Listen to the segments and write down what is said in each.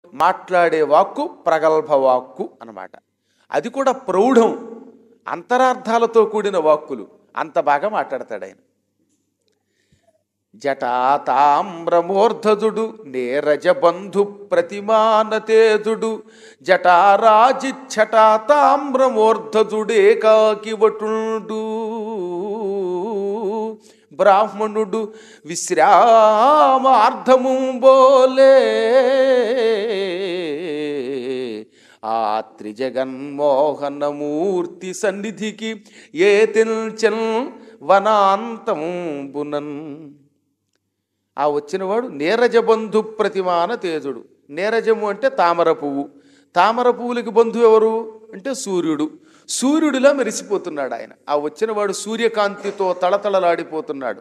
మాట్లాడే వాక్కు ప్రగల్భ వాక్కు అన్నమాట. అది కూడా ప్రౌఢం, అంతరార్థాలతో కూడిన వాక్కులు. అంత బాగా మాట్లాడతాడు ఆయన. జటాతామ్రమూర్ధజుడు నేరజబంధు ప్రతిమానతేజుడు జటారాజిచ్చటాతామ్రమూర్ధజుడేకాకివటుండు బ్రాహ్మణుడు విశ్రామార్థము బోలే ఆ త్రిజగన్మోహనమూర్తి సన్నిధికి ఏ తెల్చన్ వనాంతంబునన్. ఆ వచ్చినవాడు నీరజబంధు ప్రతిమాన తేజుడు. నీరజము అంటే తామర పువ్వు. తామర పువ్వులకి బంధువు ఎవరు అంటే సూర్యుడు. సూర్యుడిలా మెరిసిపోతున్నాడు ఆయన. ఆ వచ్చినవాడు సూర్యకాంతితో తళతళలాడిపోతున్నాడు.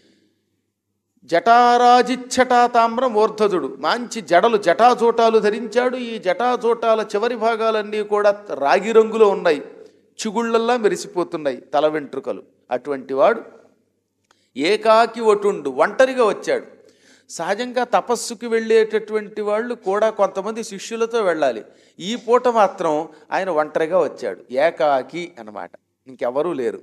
జటారాజిచ్చటా తామ్ర మూర్ధజుడు, మంచి జడలు జటాజోటాలు ధరించాడు. ఈ జటాజోటాల చివరి భాగాలన్నీ కూడా రాగి రంగులో ఉన్నాయి, చిగుళ్ళల్లా మెరిసిపోతున్నాయి తల వెంట్రుకలు. అటువంటి వాడు ఏకాకి ఒటుండు, ఒంటరిగా వచ్చాడు. సహజంగా తపస్సుకి వెళ్ళేటటువంటి వాళ్ళు కూడా కొంతమంది శిష్యులతో వెళ్ళాలి. ఈ పూట మాత్రం ఆయన ఒంటరిగా వచ్చాడు, ఏకాకి అన్నమాట. ఇంకెవరూ లేరు.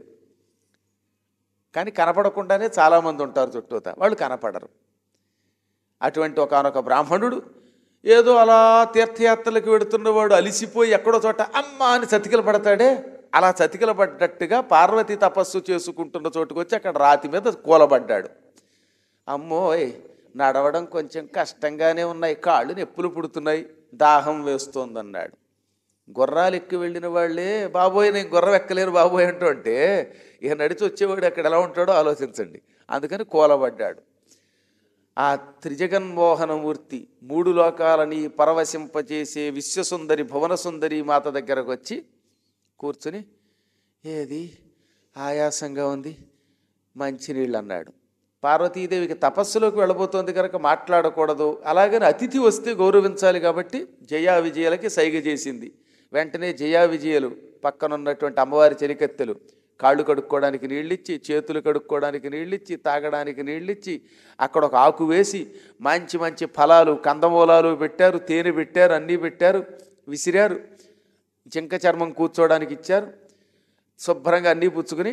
కానీ కనపడకుండానే చాలామంది ఉంటారు చుట్టూత, వాళ్ళు కనపడరు. అటువంటి ఒకానొక బ్రాహ్మణుడు ఏదో అలా తీర్థయాత్రలకు వెడుతున్నవాడు అలిసిపోయి ఎక్కడో చోట అమ్మ అని చతికిల పడతాడే, అలా చతికిల పడ్డట్టుగా పార్వతి తపస్సు చేసుకుంటున్న చోటుకు వచ్చి అక్కడ రాతి మీద కూలబడ్డాడు. అమ్మోయ్, నడవడం కొంచెం కష్టంగానే ఉన్నాయి, కాళ్ళు నొప్పులు పుడుతున్నాయి, దాహం వేస్తోందన్నాడు. గుర్రాలు ఎక్కి వెళ్ళిన వాళ్ళే బాబోయ్ నేను గుర్రం ఎక్కలేరు బాబోయ్ అంటూ అంటే ఇక నడిచి వచ్చేవాడు అక్కడ ఎలా ఉంటాడో ఆలోచించండి. అందుకని కూలబడ్డాడు. ఆ త్రిజగన్మోహనమూర్తి మూడు లోకాలని పరవశింపచేసే విశ్వసుందరి భువనసుందరి మాత దగ్గరకు వచ్చి కూర్చుని, ఏది ఆయాసంగా ఉంది, మంచినీళ్ళు అన్నాడు. పార్వతీదేవికి తపస్సులోకి వెళ్ళబోతోంది కనుక మాట్లాడకూడదు, అలాగని అతిథి వస్తే గౌరవించాలి కాబట్టి జయా విజయలకి సైగ చేసింది. వెంటనే జయా విజయలు పక్కనున్నటువంటి అమ్మవారి చెలికత్తెలు కాళ్ళు కడుక్కోవడానికి నీళ్ళిచ్చి, చేతులు కడుక్కోవడానికి నీళ్ళిచ్చి, తాగడానికి నీళ్ళిచ్చి, అక్కడ ఒక ఆకు వేసి మంచి మంచి ఫలాలు కందమూలాలు పెట్టారు, తేనె పెట్టారు, అన్నీ పెట్టారు, విసిరారు. జింక చర్మం కూర్చోవడానికి ఇచ్చారు. శుభ్రంగా అన్నీ పుచ్చుకుని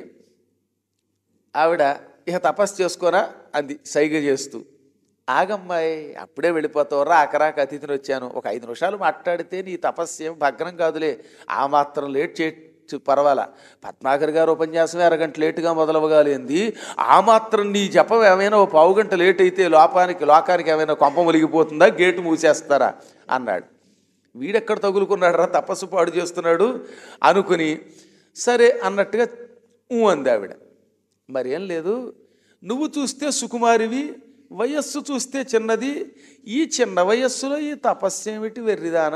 ఆవిడ ఇక తపస్సు చేసుకోరా అంది సైగ చేస్తూ. ఆగమ్మాయి, అప్పుడే వెళ్ళిపోతావు, రాకరాక అతిథిని వచ్చాను, ఒక 5 నిమిషాలు మాట్లాడితే నీ తపస్సు ఏం భగ్నం కాదులే, ఆ మాత్రం లేట్ చేయొచ్చు పర్వాలా, పద్మాకర్ గారు ఉపన్యాసమే అరగంట లేటుగా మొదలవగాలింది, ఆ మాత్రం నీ జపం ఏమైనా ఓ పావుగంట లేట్ అయితే లోకానికి ఏమైనా కొంప ములిగిపోతుందా, గేటు మూసేస్తారా అన్నాడు. వీడెక్కడ తగులుకున్నాడు రా, తపస్సు పాడు చేస్తున్నాడు అనుకుని సరే అన్నట్టుగా అంది ఆవిడ. మరేం లేదు, నువ్వు చూస్తే సుకుమారివి, వయస్సు చూస్తే చిన్నది, ఈ చిన్న వయస్సులో ఈ తపస్సు ఏమిటి వెర్రిదానా,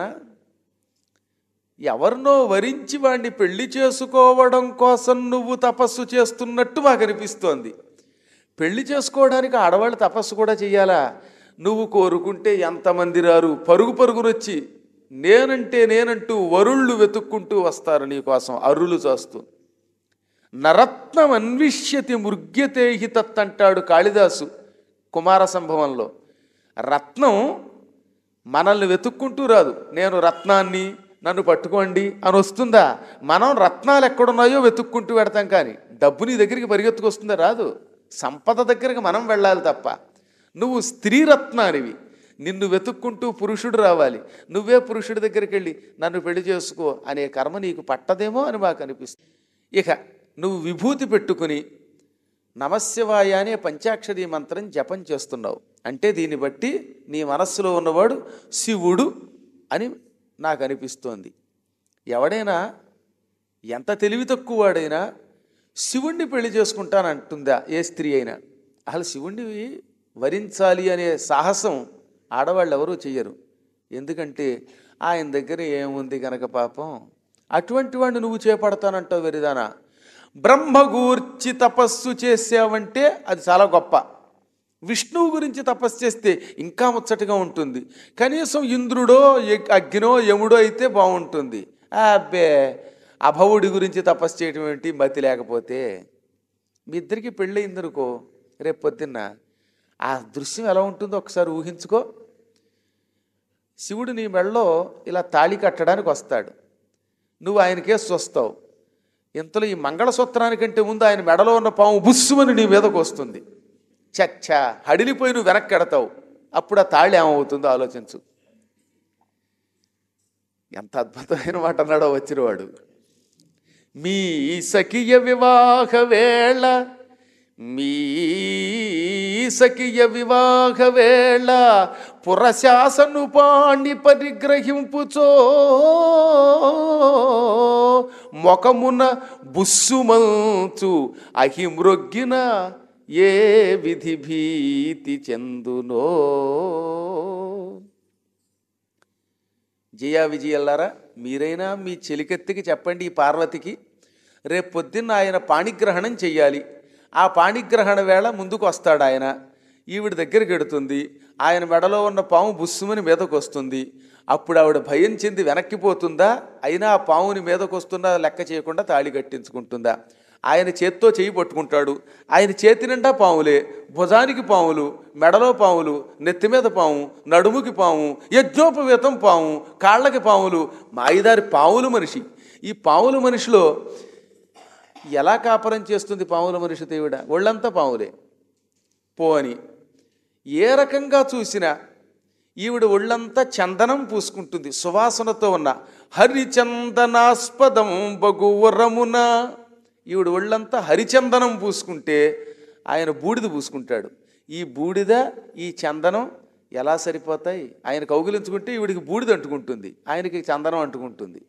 ఎవరినో వరించి వాడిని పెళ్లి చేసుకోవడం కోసం నువ్వు తపస్సు చేస్తున్నట్టు మాకు అనిపిస్తోంది. పెళ్లి చేసుకోవడానికి ఆడవాళ్ళు తపస్సు కూడా చెయ్యాలా? నువ్వు కోరుకుంటే ఎంతమంది రారు, పరుగు పరుగునొచ్చి నేనంటూ వరుళ్ళు వెతుక్కుంటూ వస్తారు నీకోసం అర్రులు చేస్తూ. నరత్నం అన్విష్యతి మృగ్యతే హి తత్ అంటాడు కాళిదాసు కుమార సంభవంలో. రత్నం మనల్ని వెతుక్కుంటూ రాదు, నేను రత్నాన్ని నన్ను పట్టుకోండి అని వస్తుందా? మనం రత్నాలు ఎక్కడున్నాయో వెతుక్కుంటూ పెడతాం, కానీ డబ్బు నీ దగ్గరికి పరిగెత్తుకొస్తుందా? రాదు. సంపద దగ్గరికి మనం వెళ్ళాలి తప్ప. నువ్వు స్త్రీ రత్నానివి, నిన్ను వెతుక్కుంటూ పురుషుడు రావాలి, నువ్వే పురుషుడి దగ్గరికి వెళ్ళి నన్ను పెళ్లి చేసుకో అనే కర్మ నీకు పట్టదేమో అని మాకు అనిపిస్తుంది. ఇక నువ్వు విభూతి పెట్టుకుని నమశివాయ అనే పంచాక్షరీ మంత్రం జపం చేస్తున్నావు అంటే దీన్ని బట్టి నీ మనస్సులో ఉన్నవాడు శివుడు అని నాకు అనిపిస్తోంది. ఎవడైనా ఎంత తెలివి తక్కువ వాడైనా శివుణ్ణి పెళ్లి చేసుకుంటానంటుందా ఏ స్త్రీ అయినా? అసలు శివుణ్ణి వరించాలి అనే సాహసం ఆడవాళ్ళు ఎవరూ చెయ్యరు. ఎందుకంటే ఆయన దగ్గర ఏముంది కనుక పాపం. అటువంటి వాడిని నువ్వు చేపడతానంటావు వెరిదానా. బ్రహ్మగూర్చి తపస్సు చేసావంటే అది చాలా గొప్ప. విష్ణువు గురించి తపస్సు చేస్తే ఇంకా ముచ్చటగా ఉంటుంది. కనీసం ఇంద్రుడో అగ్నో యముడో అయితే బాగుంటుంది. అబ్బే, అభవుడి గురించి తపస్సు చేయటం ఏంటి మతి లేకపోతే? మీ ఇద్దరికి పెళ్ళయిందనుకో, రేపు పొద్దున్న ఆ దృశ్యం ఎలా ఉంటుందో ఒకసారి ఊహించుకో. శివుడు నీ మెడలో ఇలా తాళి కట్టడానికి వస్తాడు, నువ్వు ఆయనకేసి వస్తావు. ఇంతలో ఈ మంగళసూత్రానికంటే ముందు ఆయన మెడలో ఉన్న పాము బుస్సుమని నీ మీదకు వస్తుంది. చచ్చా హడిలిపోయి నువ్వు వెనక్కి ఎడతావు. అప్పుడు ఆ తాళి ఏమవుతుందో ఆలోచించు. ఎంత అద్భుతమైన మాట అన్నాడో వచ్చినవాడు. మీ సఖియ వివాహ వేళ, మీ సఖియ వివాహ వేళ పురశాసను పాణి పరిగ్రహింపుచో మొకమున బుస్సుమంచు అహిమృగ్గిన ఏ విధి భీతి చెందునో. జయా విజయల్లారా, మీరైనా మీ చెలికెత్తికి చెప్పండి, ఈ పార్వతికి రేపు పొద్దున్న ఆయన పాణిగ్రహణం చెయ్యాలి. ఆ పాణిగ్రహణ వేళ ముందుకు వస్తాడు ఆయన, ఈవిడ దగ్గరికి ఎడుతుంది, ఆయన మెడలో ఉన్న పాము బుస్సుమని మీదకు వస్తుంది. అప్పుడు ఆవిడ భయం చెంది వెనక్కిపోతుందా, అయినా ఆ పాముని మీదకు వస్తున్నా లెక్క చేయకుండా తాళి కట్టించుకుంటుందా? ఆయన చేత్తో చేయి పట్టుకుంటాడు, ఆయన చేతి నిండా పాములే, భుజానికి పాములు, మెడలో పాములు, నెత్తి మీద పాము, నడుముకి పాము, యజ్ఞోపవేతం పాము, కాళ్ళకి పాములు, మాయిదారి పాములు మనిషి. ఈ పాములు మనిషిలో ఎలా కాపరం చేస్తుంది పాముల మనిషి దేవుడ? ఒళ్ళంతా పాములే. పోని ఏ రకంగా చూసినా ఈవిడ ఒళ్ళంతా చందనం పూసుకుంటుంది, సువాసనతో ఉన్న హరిచందనాస్పదం బగువరమున. ఈవిడ ఒళ్ళంతా హరిచందనం పూసుకుంటే ఆయన బూడిద పూసుకుంటాడు. ఈ బూడిద ఈ చందనం ఎలా సరిపోతాయి? ఆయన కౌగిలించుకుంటే ఈవిడికి బూడిద అంటుకుంటుంది, ఆయనకి చందనం అంటుకుంటుంది.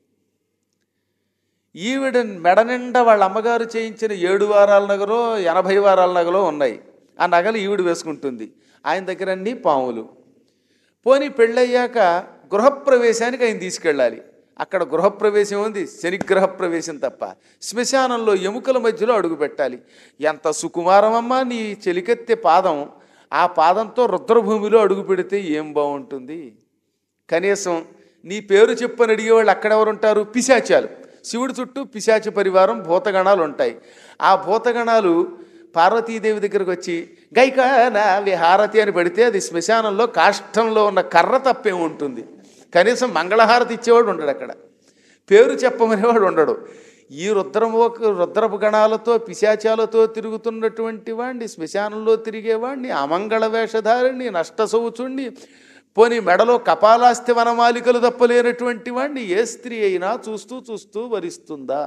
ఈవిడ మెడ నిండా వాళ్ళ అమ్మగారు చేయించిన 7 వారాల నగలో 80 వారాల నగలో ఉన్నాయి. ఆ నగలు ఈవిడ వేసుకుంటుంది, ఆయన దగ్గర అన్నీ పాములు. పోనీ పెళ్ళయ్యాక గృహప్రవేశానికి ఆయన తీసుకెళ్ళాలి. అక్కడ గృహప్రవేశం ఉంది, శనిగ్రహ ప్రవేశం తప్ప. శ్మశానంలో ఎముకల మధ్యలో అడుగు పెట్టాలి. ఎంత సుకుమారమమ్మా నీ చెలికెత్తే పాదం. ఆ పాదంతో రుద్రభూమిలో అడుగు పెడితే ఏం బాగుంటుంది. కనీసం నీ పేరు చెప్పని అడిగేవాళ్ళు అక్కడెవరుంటారు? పిశాచాలు. శివుడి చుట్టూ పిశాచ పరివారం భూతగణాలు ఉంటాయి. ఆ భూతగణాలు పార్వతీదేవి దగ్గరకు వచ్చి గైకానా విహారతి అని పెడితే అది శ్మశానంలో కాష్టంలో ఉన్న కర్ర తప్పే ఉంటుంది. కనీసం మంగళహారతి ఇచ్చేవాడు ఉండడు, అక్కడ పేరు చెప్పమనేవాడు ఉండడు. ఈ రుద్రపు గణాలతో పిశాచాలతో తిరుగుతున్నటువంటి వాడిని, శ్మశానంలో తిరిగేవాడిని, అమంగళ వేషధారిని, నష్టసౌచుణ్ణి, పోనీ మెడలో కపాలాస్తి వనమాలికలు తప్పలేనటువంటి వాడిని ఏ స్త్రీ అయినా చూస్తూ చూస్తూ వరిస్తుందా?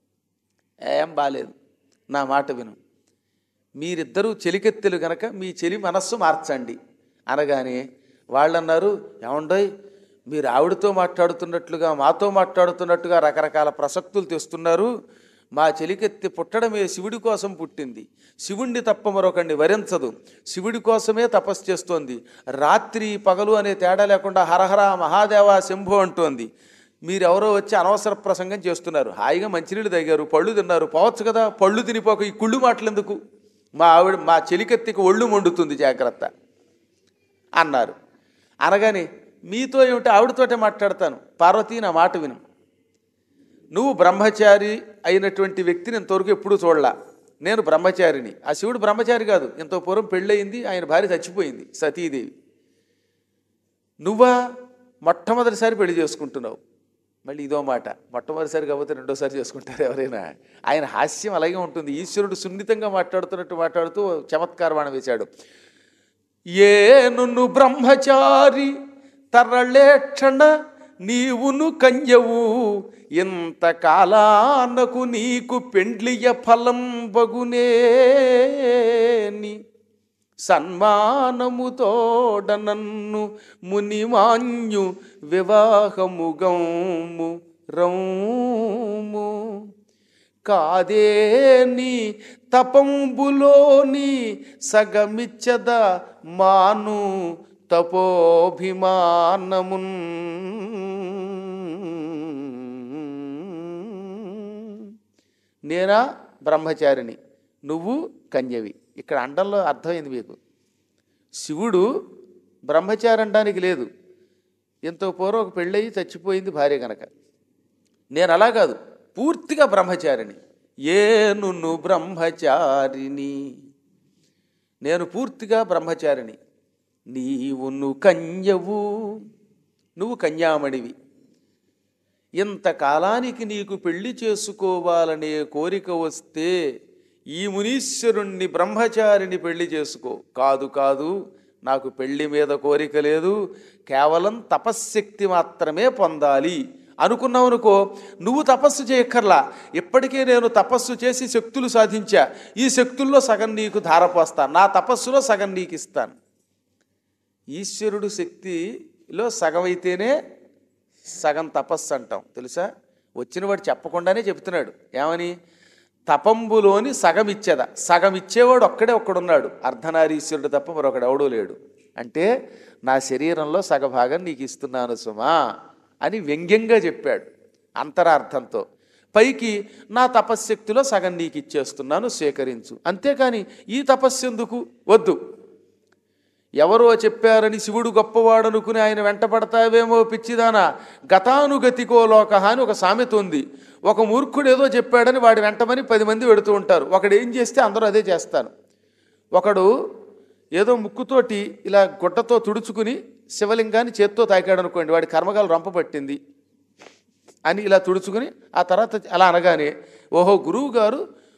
ఏం బాలేదు. నా మాట విను, మీరిద్దరూ చెలికెత్తెలు గనక మీ చెలి మనస్సు మార్చండి అనగానే వాళ్ళన్నారు, ఏమండోయ్ మీరు ఆవిడతో మాట్లాడుతున్నట్లుగా మాతో మాట్లాడుతున్నట్టుగా రకరకాల ప్రసక్తులు తెస్తున్నారు. మా చెలికెత్తి పుట్టడమే శివుడి కోసం పుట్టింది, శివుణ్ణి తప్ప మరొకడిని వరించదు, శివుడి కోసమే తపస్సు చేస్తోంది, రాత్రి పగలు అనే తేడా లేకుండా హరహర మహాదేవ శంభో అంటోంది. మీరెవరో వచ్చి అనవసర ప్రసంగం చేస్తున్నారు. హాయిగా మంచినీళ్ళు తాగారు, పళ్ళు తిన్నారు, పోవచ్చు కదా. పళ్ళు తినిపోక ఈ కుళ్ళు మాటలు ఎందుకు? మా చెలికెత్తికి ఒళ్ళు మండుతుంది, జాగ్రత్త అన్నారు. అనగానే మీతో ఏమిటి, ఆవిడతోటే మాట్లాడతాను. పార్వతీ నా మాట విను, నువ్వు బ్రహ్మచారి అయినటువంటి వ్యక్తిని ఇంతవరకు ఎప్పుడూ చూడలా. నేను బ్రహ్మచారిని, ఆ శివుడు బ్రహ్మచారి కాదు. ఇంత పూర్వం పెళ్ళయింది, ఆయన భార్య చచ్చిపోయింది సతీదేవి. నువ్వా మొట్టమొదటిసారి పెళ్లి చేసుకుంటున్నావు. మళ్ళీ ఇదో మాట, మొట్టమొదటిసారి కాకపోతే రెండోసారి చేసుకుంటారు ఎవరైనా. ఆయన హాస్యం అలాగే ఉంటుంది. ఈశ్వరుడు సున్నితంగా మాట్లాడుతూ చమత్కారవాణ వేశాడు. ఏను బ్రహ్మచారి తరళేక్షణ నీవును కన్యవు, ఇంత కాలానకు నీకు పెండ్లియ ఫలం బగునేని, సన్మానముతోడ నన్ను మునిమాన్యు వివాహముగము రౌము, కాదేని తపంబులోని సగమిచ్చద మాను తపోభిమానమున్. నేనా బ్రహ్మచారిని, నువ్వు కన్యవి. ఇక్కడ అండంలో అర్థమైంది మీకు. శివుడు బ్రహ్మచారి అనడానికి లేదు. ఎంతో పూర్వం ఒక పెళ్ళయి చచ్చిపోయింది భార్య కనుక. నేను అలా కాదు, పూర్తిగా బ్రహ్మచారిని. ఏను బ్రహ్మచారిని, నేను పూర్తిగా బ్రహ్మచారిని. నీవును కన్యవు, నువ్వు కన్యామణివి. ఇంతకాలానికి నీకు పెళ్లి చేసుకోవాలనే కోరిక వస్తే ఈ మునీశ్వరుణ్ణి బ్రహ్మచారిని పెళ్లి చేసుకో. కాదు కాదు, నాకు పెళ్లి మీద కోరిక లేదు, కేవలం తపశ్శక్తి మాత్రమే పొందాలి అనుకున్నావు అనుకో, నువ్వు తపస్సు చేయక్కర్లా. ఇప్పటికే నేను తపస్సు చేసి శక్తులు సాధించా, ఈ శక్తుల్లో సగం నీకు ధారపోస్తాను, నా తపస్సులో సగం నీకు ఇస్తాను. ఈశ్వరుడు శక్తిలో సగం అయితేనే సగం తపస్సు అంటాం తెలుసా. వచ్చిన వాడు చెప్పకుండానే చెప్తున్నాడు ఏమని, తపంబులోని సగం ఇచ్చేదా. సగం ఇచ్చేవాడు ఒక్కడున్నాడు, అర్ధనారీశ్వరుడు తప్ప మరొకడు ఎవడూ లేడు. అంటే నా శరీరంలో సగభాగం నీకు ఇస్తున్నాను సుమా అని వ్యంగ్యంగా చెప్పాడు అంతరార్థంతో. పైకి నా తపశ్శక్తిలో సగం నీకు ఇచ్చేస్తున్నాను, స్వీకరించు. అంతేకాని ఈ తపస్సు ఎందుకు, వద్దు. ఎవరో చెప్పారని శివుడు గొప్పవాడనుకుని ఆయన వెంట పడతావేమో పిచ్చిదానా. గతానుగతికో లోక అని ఒక సామెత ఉంది. ఒక మూర్ఖుడు ఏదో చెప్పాడని వాడి వెంటమని 10 మంది వెడుతూ ఉంటారు. ఒకడు ఏం చేస్తే అందరూ అదే చేస్తారు. ఒకడు ఏదో ముక్కుతోటి ఇలా గుడ్డతో తుడుచుకుని శివలింగాన్ని చేత్తో తాకాడు అనుకోండి, వాడి కర్మకాలు రొంప పట్టింది అని ఇలా తుడుచుకుని ఆ తర్వాత అలా అనగానే, ఓహో గురువు గారు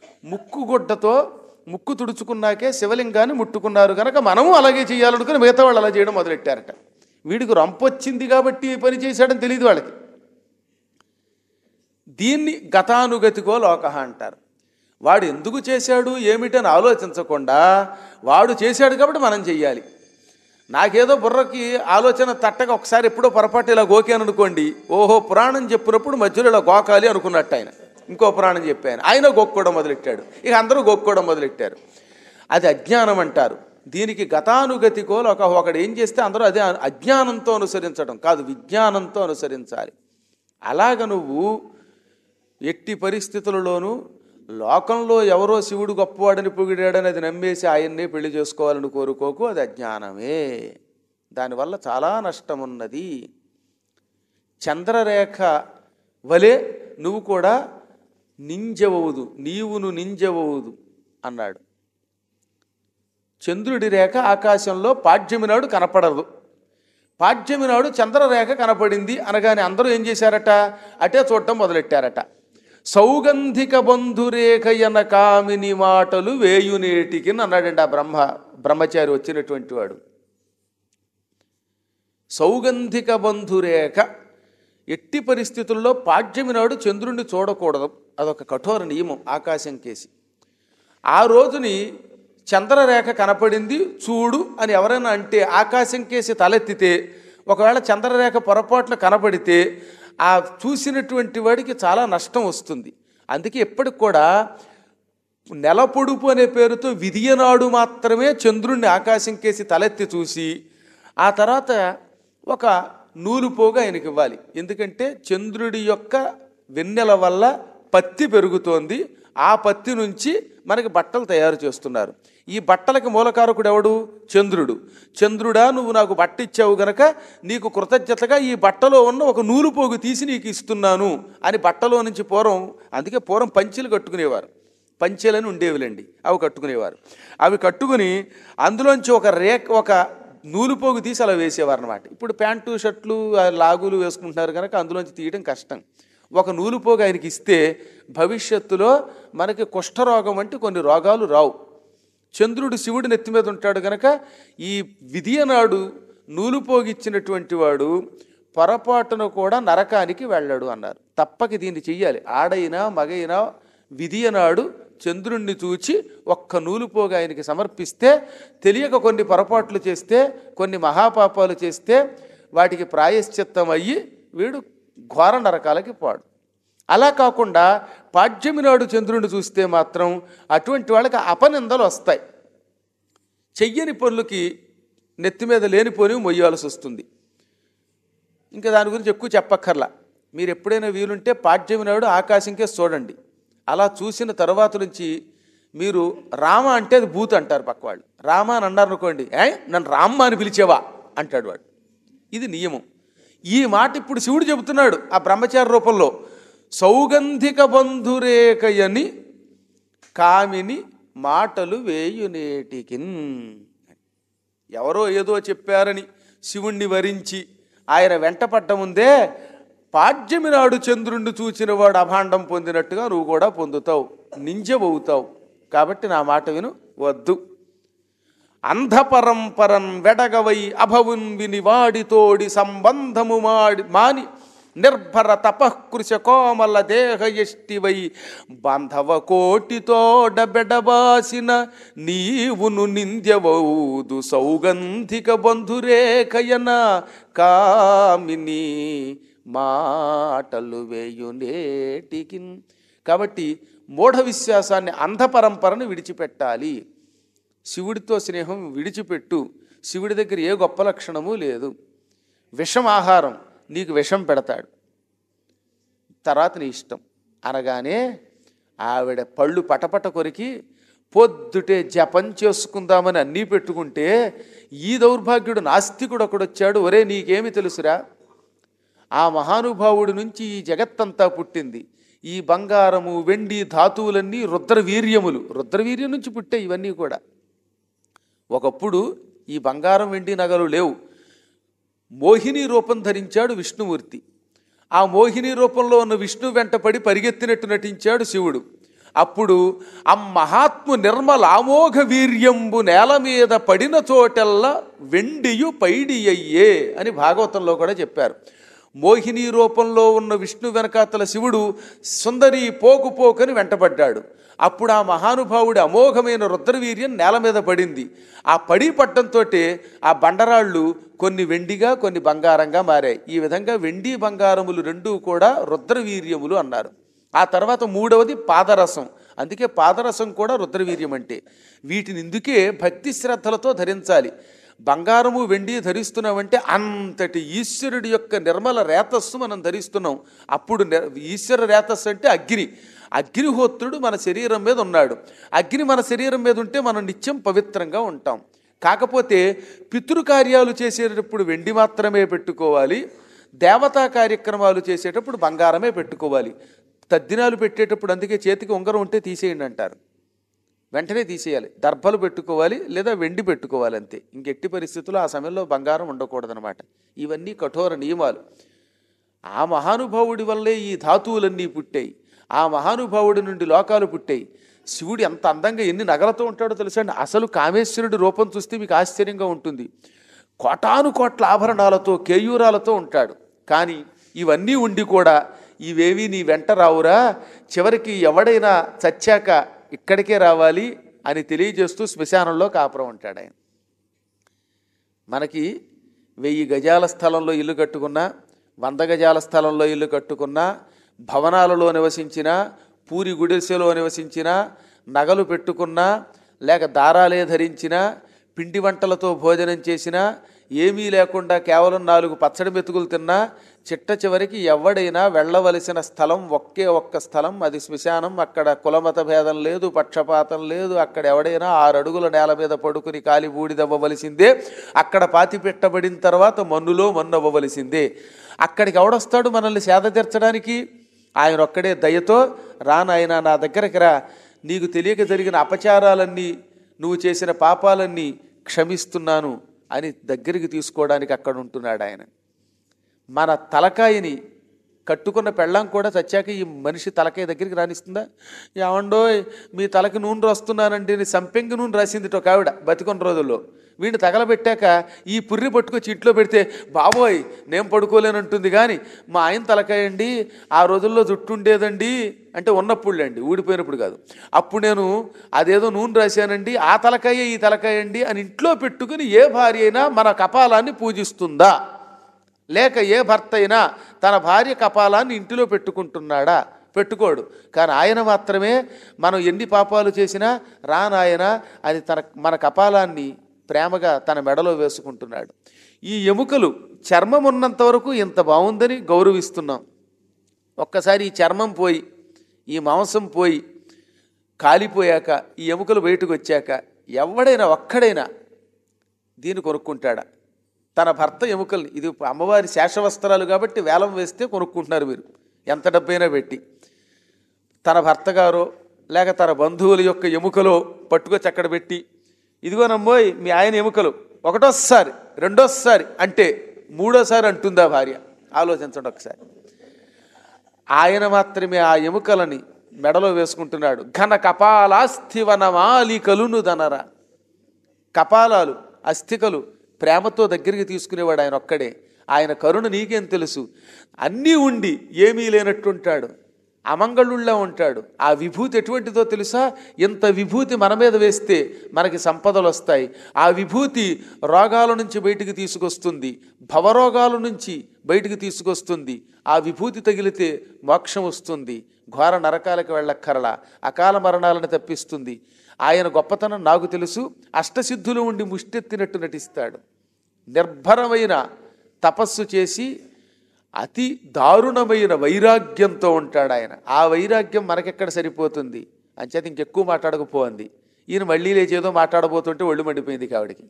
ముక్కు తుడుచుకున్నాకే శివలింగాన్ని ముట్టుకున్నారు కనుక మనము అలాగే చేయాలనుకుని మిగతా వాళ్ళు అలా చేయడం మొదలెట్టారట. వీడికి రొంపొచ్చింది కాబట్టి ఈ పని చేశాడని తెలియదు వాళ్ళకి. దీన్ని గతానుగతికో లోక అంటారు. వాడు ఎందుకు చేశాడు ఏమిటని ఆలోచించకుండా వాడు చేశాడు కాబట్టి మనం చెయ్యాలి. నాకేదో బుర్రకి ఆలోచన తట్టగా ఒకసారి ఎప్పుడో పొరపాటు ఇలా గోకాను అనుకోండి, ఓహో పురాణం చెప్పినప్పుడు మధ్యలో ఇలా గోకాలి అనుకున్నట్టు ఆయన ఇంకో పురాణం చెప్పాను, ఆయన గోక్కోవడం మొదలెట్టాడు, ఇక అందరూ గోక్కోవడం మొదలెట్టారు. అది అజ్ఞానం అంటారు. దీనికి గతానుగతికో ఒకడు ఏం చేస్తే అందరూ అదే అజ్ఞానంతో అనుసరించడం కాదు, విజ్ఞానంతో అనుసరించాలి. అలాగ నువ్వు ఎట్టి పరిస్థితులలోనూ లోకంలో ఎవరో శివుడు గొప్పవాడని పొగిడాడని అది నమ్మేసి ఆయన్నే పెళ్లి చేసుకోవాలని కోరుకోకు, అది అజ్ఞానమే. దానివల్ల చాలా నష్టం ఉన్నది. చంద్రరేఖ వలె నువ్వు కూడా నింజవవుదు, నీవును నింజవవుదు అన్నాడు. చంద్రుడి రేఖ ఆకాశంలో పాడ్యమి నాడు కనపడదు. పాడ్యమి నాడు చంద్రరేఖ కనపడింది అనగానే అందరూ ఏం చేశారట, అటే చూడటం మొదలెట్టారట. సౌగంధిక బంధురేఖయన కామిని మాటలు వేయునేటికి అన్నాడండి ఆ బ్రహ్మచారి వచ్చినటువంటి వాడు. సౌగంధిక బంధురేఖ, ఎట్టి పరిస్థితుల్లో పాడ్యమి నాడు చంద్రుణ్ణి చూడకూడదు, అదొక కఠోర నియమం ఆకాశం కేసి. ఆ రోజుని చంద్రరేఖ కనపడింది చూడు అని ఎవరైనా అంటే ఆకాశం కేసి తలెత్తితే, ఒకవేళ చంద్రరేఖ పొరపాటున కనపడితే ఆ చూసినటువంటి వాడికి చాలా నష్టం వస్తుంది. అందుకే ఎప్పటికి కూడా నెల పొడుపు అనే పేరుతో విధియనాడు మాత్రమే చంద్రుణ్ణి ఆకాశం కేసి తలెత్తి చూసి ఆ తర్వాత ఒక నూలు పోగా ఆయనకి ఇవ్వాలి. ఎందుకంటే చంద్రుడి యొక్క వెన్నెల వల్ల పత్తి పెరుగుతోంది, ఆ పత్తి నుంచి మనకి బట్టలు తయారు చేస్తున్నారు. ఈ బట్టలకి మూలకారకుడు ఎవడు, చంద్రుడు. చంద్రుడా నువ్వు నాకు బట్ట ఇచ్చావు గనక నీకు కృతజ్ఞతగా ఈ బట్టలో ఉన్న ఒక నూలు పోగు తీసి నీకు ఇస్తున్నాను అని బట్టలో నుంచి అందుకే పూర్వం పంచెలు కట్టుకునేవారు, పంచెలని ఉండేవిలండి, అవి కట్టుకునేవారు. అవి కట్టుకుని అందులోంచి ఒక నూలుపోగు తీసి అలా వేసేవారు అనమాట. ఇప్పుడు ప్యాంటు షర్ట్లు లాగులు వేసుకుంటున్నారు కనుక అందులోంచి తీయడం కష్టం. ఒక నూలుపోగు ఆయనకి ఇస్తే భవిష్యత్తులో మనకి కుష్ఠరోగం వంటి కొన్ని రోగాలు రావు. చంద్రుడు శివుడి నెత్తి మీద ఉంటాడు కనుక ఈ విధియనాడు నూలుపోగిచ్చినటువంటి వాడు పొరపాటును కూడా నరకానికి వెళ్ళాడు అన్నారు. తప్పక దీన్ని చెయ్యాలి. ఆడైనా మగైనా విధియనాడు చంద్రుణ్ణి చూచి ఒక్క నూలుపోగా ఆయనకి సమర్పిస్తే, తెలియక కొన్ని పొరపాట్లు చేస్తే, కొన్ని మహాపాపాలు చేస్తే వాటికి ప్రాయశ్చిత్తం అయ్యి వీడు ఘోర నరకాలకి పోడు. అలా కాకుండా పాడ్యమి నాడు చంద్రుడిని చూస్తే మాత్రం అటువంటి వాళ్ళకి అపనిందలు వస్తాయి. చెయ్యని పనులకి నెత్తి మీద లేనిపోని మొయ్యాల్సి వస్తుంది. ఇంకా దాని గురించి ఎక్కువ చెప్పక్కర్లా. మీరు ఎప్పుడైనా వీలుంటే పాడ్యమి నాడు ఆకాశంకే చూడండి. అలా చూసిన తర్వాత నుంచి మీరు రామ అంటే అది భూత్ అంటారు పక్కవాళ్ళు. రామ అని అన్నారు అనుకోండి, నన్ను రామ్మ అని పిలిచేవా అంటాడు వాడు. ఇది నియమం. ఈ మాట ఇప్పుడు శివుడు చెబుతున్నాడు ఆ బ్రహ్మచారి రూపంలో. సౌగంధిక బంధురేఖయని కామిని మాటలు వేయునేటికిన్. ఎవరో ఏదో చెప్పారని శివుణ్ణి వరించి ఆయన వెంటపడ్డ ముందే పాడ్యమి నాడు చంద్రుణ్ణి చూచిన వాడు అభాండం పొందినట్టుగా నువ్వు కూడా పొందుతావు, నింజబవుతావు. కాబట్టి నా మాట విను, వద్దు. అంధపరంపరన్ వెడగవై అభవున్ విని వాడితోడి సంబంధము మాని నిర్భర తపఃకృశ కోమల దేహయష్టివై బాంధవ కోటితోడ బెడబాసిన నీవును నింద్యవౌదు సౌగంధిక బంధురేఖయన కామిని మాటలు వేయునేటికి. కాబట్టి మూఢ విశ్వాసాన్ని, అంధపరంపరను విడిచిపెట్టాలి. శివుడితో స్నేహం విడిచిపెట్టు. శివుడి దగ్గర ఏ గొప్ప లక్షణము లేదు. విషం ఆహారం, నీకు విషం పెడతాడు, తర్వాత నీ ఇష్టం అనగానే ఆవిడ పళ్ళు పటపట కొరికి పొద్దుటే జపం చేసుకుందామని అన్నీ పెట్టుకుంటే ఈ దౌర్భాగ్యుడు నాస్తికుడు ఒకడొచ్చాడు. ఒరే నీకేమి తెలుసురా, ఆ మహానుభావుడి నుంచి ఈ జగత్తంతా పుట్టింది. ఈ బంగారము వెండి ధాతువులన్నీ రుద్రవీర్యములు, రుద్రవీర్యం నుంచి పుట్టే ఇవన్నీ కూడా. ఒకప్పుడు ఈ బంగారం వెండి నగలు లేవు. మోహిని రూపం ధరించాడు విష్ణుమూర్తి. ఆ మోహిని రూపంలో ఉన్న విష్ణు వెంటపడి పరిగెత్తినట్టు నటించాడు శివుడు. అప్పుడు ఆ మహాత్ము నిర్మల ఆమోఘ వీర్యంబు నేల మీద పడిన చోటెల్లా వెండియు పైడి అయ్యే అని భాగవతంలో కూడా చెప్పారు. మోహిని రూపంలో ఉన్న విష్ణు వెనకాతల శివుడు సుందరి పోకు పోకని వెంటబడ్డాడు. అప్పుడు ఆ మహానుభావుడి అమోఘమైన రుద్రవీర్యం నేల మీద పడింది. ఆ పడి పట్టంతో ఆ బండరాళ్ళు కొన్ని వెండిగా కొన్ని బంగారంగా మారాయి. ఈ విధంగా వెండి బంగారములు రెండూ కూడా రుద్రవీర్యములు అన్నారు. ఆ తర్వాత మూడవది పాదరసం. అందుకే పాదరసం కూడా రుద్రవీర్యం అంటే. వీటిని ఇందుకే భక్తి శ్రద్ధలతో ధరించాలి. బంగారము వెండి ధరిస్తున్నామంటే అంతటి ఈశ్వరుడి యొక్క నిర్మల రేతస్సు మనం ధరిస్తున్నాం. అప్పుడు ఈశ్వర రేతస్సు అంటే అగ్ని. అగ్నిహోత్రుడు మన శరీరం మీద ఉన్నాడు. అగ్ని మన శరీరం మీద ఉంటే మనం నిత్యం పవిత్రంగా ఉంటాం. కాకపోతే పితృకార్యాలు చేసేటప్పుడు వెండి మాత్రమే పెట్టుకోవాలి, దేవతా కార్యక్రమాలు చేసేటప్పుడు బంగారమే పెట్టుకోవాలి. తద్దినాలు పెట్టేటప్పుడు అందుకే చేతికి ఉంగరం ఉంటే తీసేయండి అంటారు, వెంటనే తీసేయాలి. దర్భలు పెట్టుకోవాలి లేదా వెండి పెట్టుకోవాలి అంతే. ఇంకెట్టి పరిస్థితుల్లో ఆ సమయంలో బంగారం ఉండకూడదనమాట. ఇవన్నీ కఠోర నియమాలు. ఆ మహానుభావుడి వల్లే ఈ ధాతువులన్నీ పుట్టాయి. ఆ మహానుభావుడి నుండి లోకాలు పుట్టాయి. శివుడు ఎంత అందంగా ఎన్ని నగలతో ఉంటాడో తెలుసండి. అసలు కామేశ్వరుడి రూపం చూస్తే మీకు ఆశ్చర్యంగా ఉంటుంది. కోటాను కోట్ల ఆభరణాలతో కేయూరాలతో ఉంటాడు. కానీ ఇవన్నీ ఉండి కూడా ఇవేవి నీ వెంట రావురా, చివరికి ఎవడైనా చచ్చాక ఇక్కడికే రావాలి అని తెలియజేస్తూ శ్మశానంలో కాపురం ఉంటాడు ఆయన. మనకి 1000 గజాల స్థలంలో ఇల్లు కట్టుకున్నా, 100 గజాల స్థలంలో ఇల్లు కట్టుకున్నా, భవనాలలో నివసించిన, పూరి గుడిసెలో నివసించిన, నగలు పెట్టుకున్నా, లేక దారాలే ధరించిన, పిండి వంటలతో భోజనం చేసినా, ఏమీ లేకుండా కేవలం 4 పచ్చడి మెతుకులు తిన్నా, చిట్ట చివరికి ఎవడైనా వెళ్ళవలసిన స్థలం ఒకే ఒక్క స్థలం, అది శ్మశానం. అక్కడ కులమత భేదం లేదు, పక్షపాతం లేదు. అక్కడ ఎవడైనా 6 అడుగుల నేల మీద పడుకుని కాలి బూడిదవ్వవలసిందే. అక్కడ పాతి పెట్టబడిన తర్వాత మన్నులో మన్ను అవ్వవలసిందే. అక్కడికి ఎవడొస్తాడు మనల్ని సేద తీర్చడానికి? ఆయన ఒక్కడే దయతో, రానాయన నా దగ్గరికి రా, నీకు తెలియక జరిగిన అపచారాలన్నీ, నువ్వు చేసిన పాపాలన్నీ క్షమిస్తున్నాను అని దగ్గరికి తీసుకోవడానికి అక్కడ ఉంటున్నాడు ఆయన. మన తలకాయని కట్టుకున్న పెళ్ళాం కూడా చచ్చాక ఈ మనిషి తలకాయ దగ్గరికి రానిస్తుందా? ఏమండోయ్ మీ తలకి నూనె రాస్తున్నానండి అని సంపెంగి నూనె రాసింది ఒక ఆవిడ బతికొన్న రోజుల్లో. వీడిని తగలబెట్టాక ఈ పుర్రి పట్టుకొచ్చి ఇంట్లో పెడితే బాబోయ్ నేను పడుకోలేనంటుంది. కానీ మా ఆయన తలకాయ అండి, ఆ రోజుల్లో జుట్టు ఉండేదండి అంటే ఉన్నప్పుడులేండి, ఊడిపోయినప్పుడు కాదు. అప్పుడు నేను అదేదో నూనె రాశానండి, ఆ తలకాయ ఈ తలకాయ అండి అని ఇంట్లో పెట్టుకుని ఏ భార్య అయినా మన కపాలాన్ని పూజిస్తుందా? లేక ఏ భర్త అయినా తన భార్య కపాలాన్ని ఇంటిలో పెట్టుకుంటున్నాడా? పెట్టుకోడు. కానీ ఆయన మాత్రమే మనం ఎన్ని పాపాలు చేసినా రానాయన అని మన కపాలాన్ని ప్రేమగా తన మెడలో వేసుకుంటున్నాడు. ఈ ఎముకలు చర్మం ఉన్నంత వరకు ఇంత బాగుందని గౌరవిస్తున్నాం. ఒక్కసారి ఈ చర్మం పోయి, ఈ మాంసం పోయి, కాలిపోయాక, ఈ ఎముకలు బయటకు వచ్చాక ఎవడైనా ఒక్కడైనా దీన్ని కొనుక్కుంటాడా? తన భర్త ఎముకల్ని, ఇది అమ్మవారి శేషవస్త్రాలు కాబట్టి వేలం వేస్తే కొనుక్కుంటున్నారు మీరు ఎంత డబ్బైనా పెట్టి. తన భర్త గారో లేక తన బంధువుల యొక్క ఎముకలో పట్టుకొచ్చి అక్కడ పెట్టి, ఇదిగోనమ్మోయ్ మీ ఆయన ఎముకలు, ఒకటోసారి రెండోసారి అంటే మూడోసారి అంటుందా భార్య? ఆలోచించండి ఒకసారి. ఆయన మాత్రమే ఆ ఎముకలని మెడలో వేసుకుంటున్నాడు. ఘన కపాలాస్థివనమాలికలును దనర. కపాలాలు, అస్థికలు ప్రేమతో దగ్గరికి తీసుకునేవాడు ఆయన ఒక్కడే. ఆయన కరుణ నీకేం తెలుసు? అన్నీ ఉండి ఏమీ లేనట్టుంటాడు, అమంగళుళ్ళ ఉంటాడు. ఆ విభూతి ఎటువంటిదో తెలుసా? ఇంత విభూతి మన మీద వేస్తే మనకి సంపదలు వస్తాయి. ఆ విభూతి రోగాల నుంచి బయటికి తీసుకొస్తుంది, భవరోగాల నుంచి బయటికి తీసుకొస్తుంది. ఆ విభూతి తగిలితే మోక్షం వస్తుంది, ఘోర నరకాలకు వెళ్ళక్కరలా, అకాల మరణాలను తప్పిస్తుంది. ఆయన గొప్పతనం నాకు తెలుసు. అష్టసిద్ధులు ఉండి ముష్టెత్తినట్టు నటిస్తాడు. నిర్భరమైన తపస్సు చేసి అతి దారుణమైన వైరాగ్యంతో ఉంటాడు ఆయన. ఆ వైరాగ్యం మనకెక్కడ సరిపోతుంది? అంచేత ఇంకెక్కువ మాట్లాడకపోయింది. ఈయన మళ్ళీ లేచేదో మాట్లాడబోతుంటే ఒళ్ళు మండిపోయింది కావిడికి.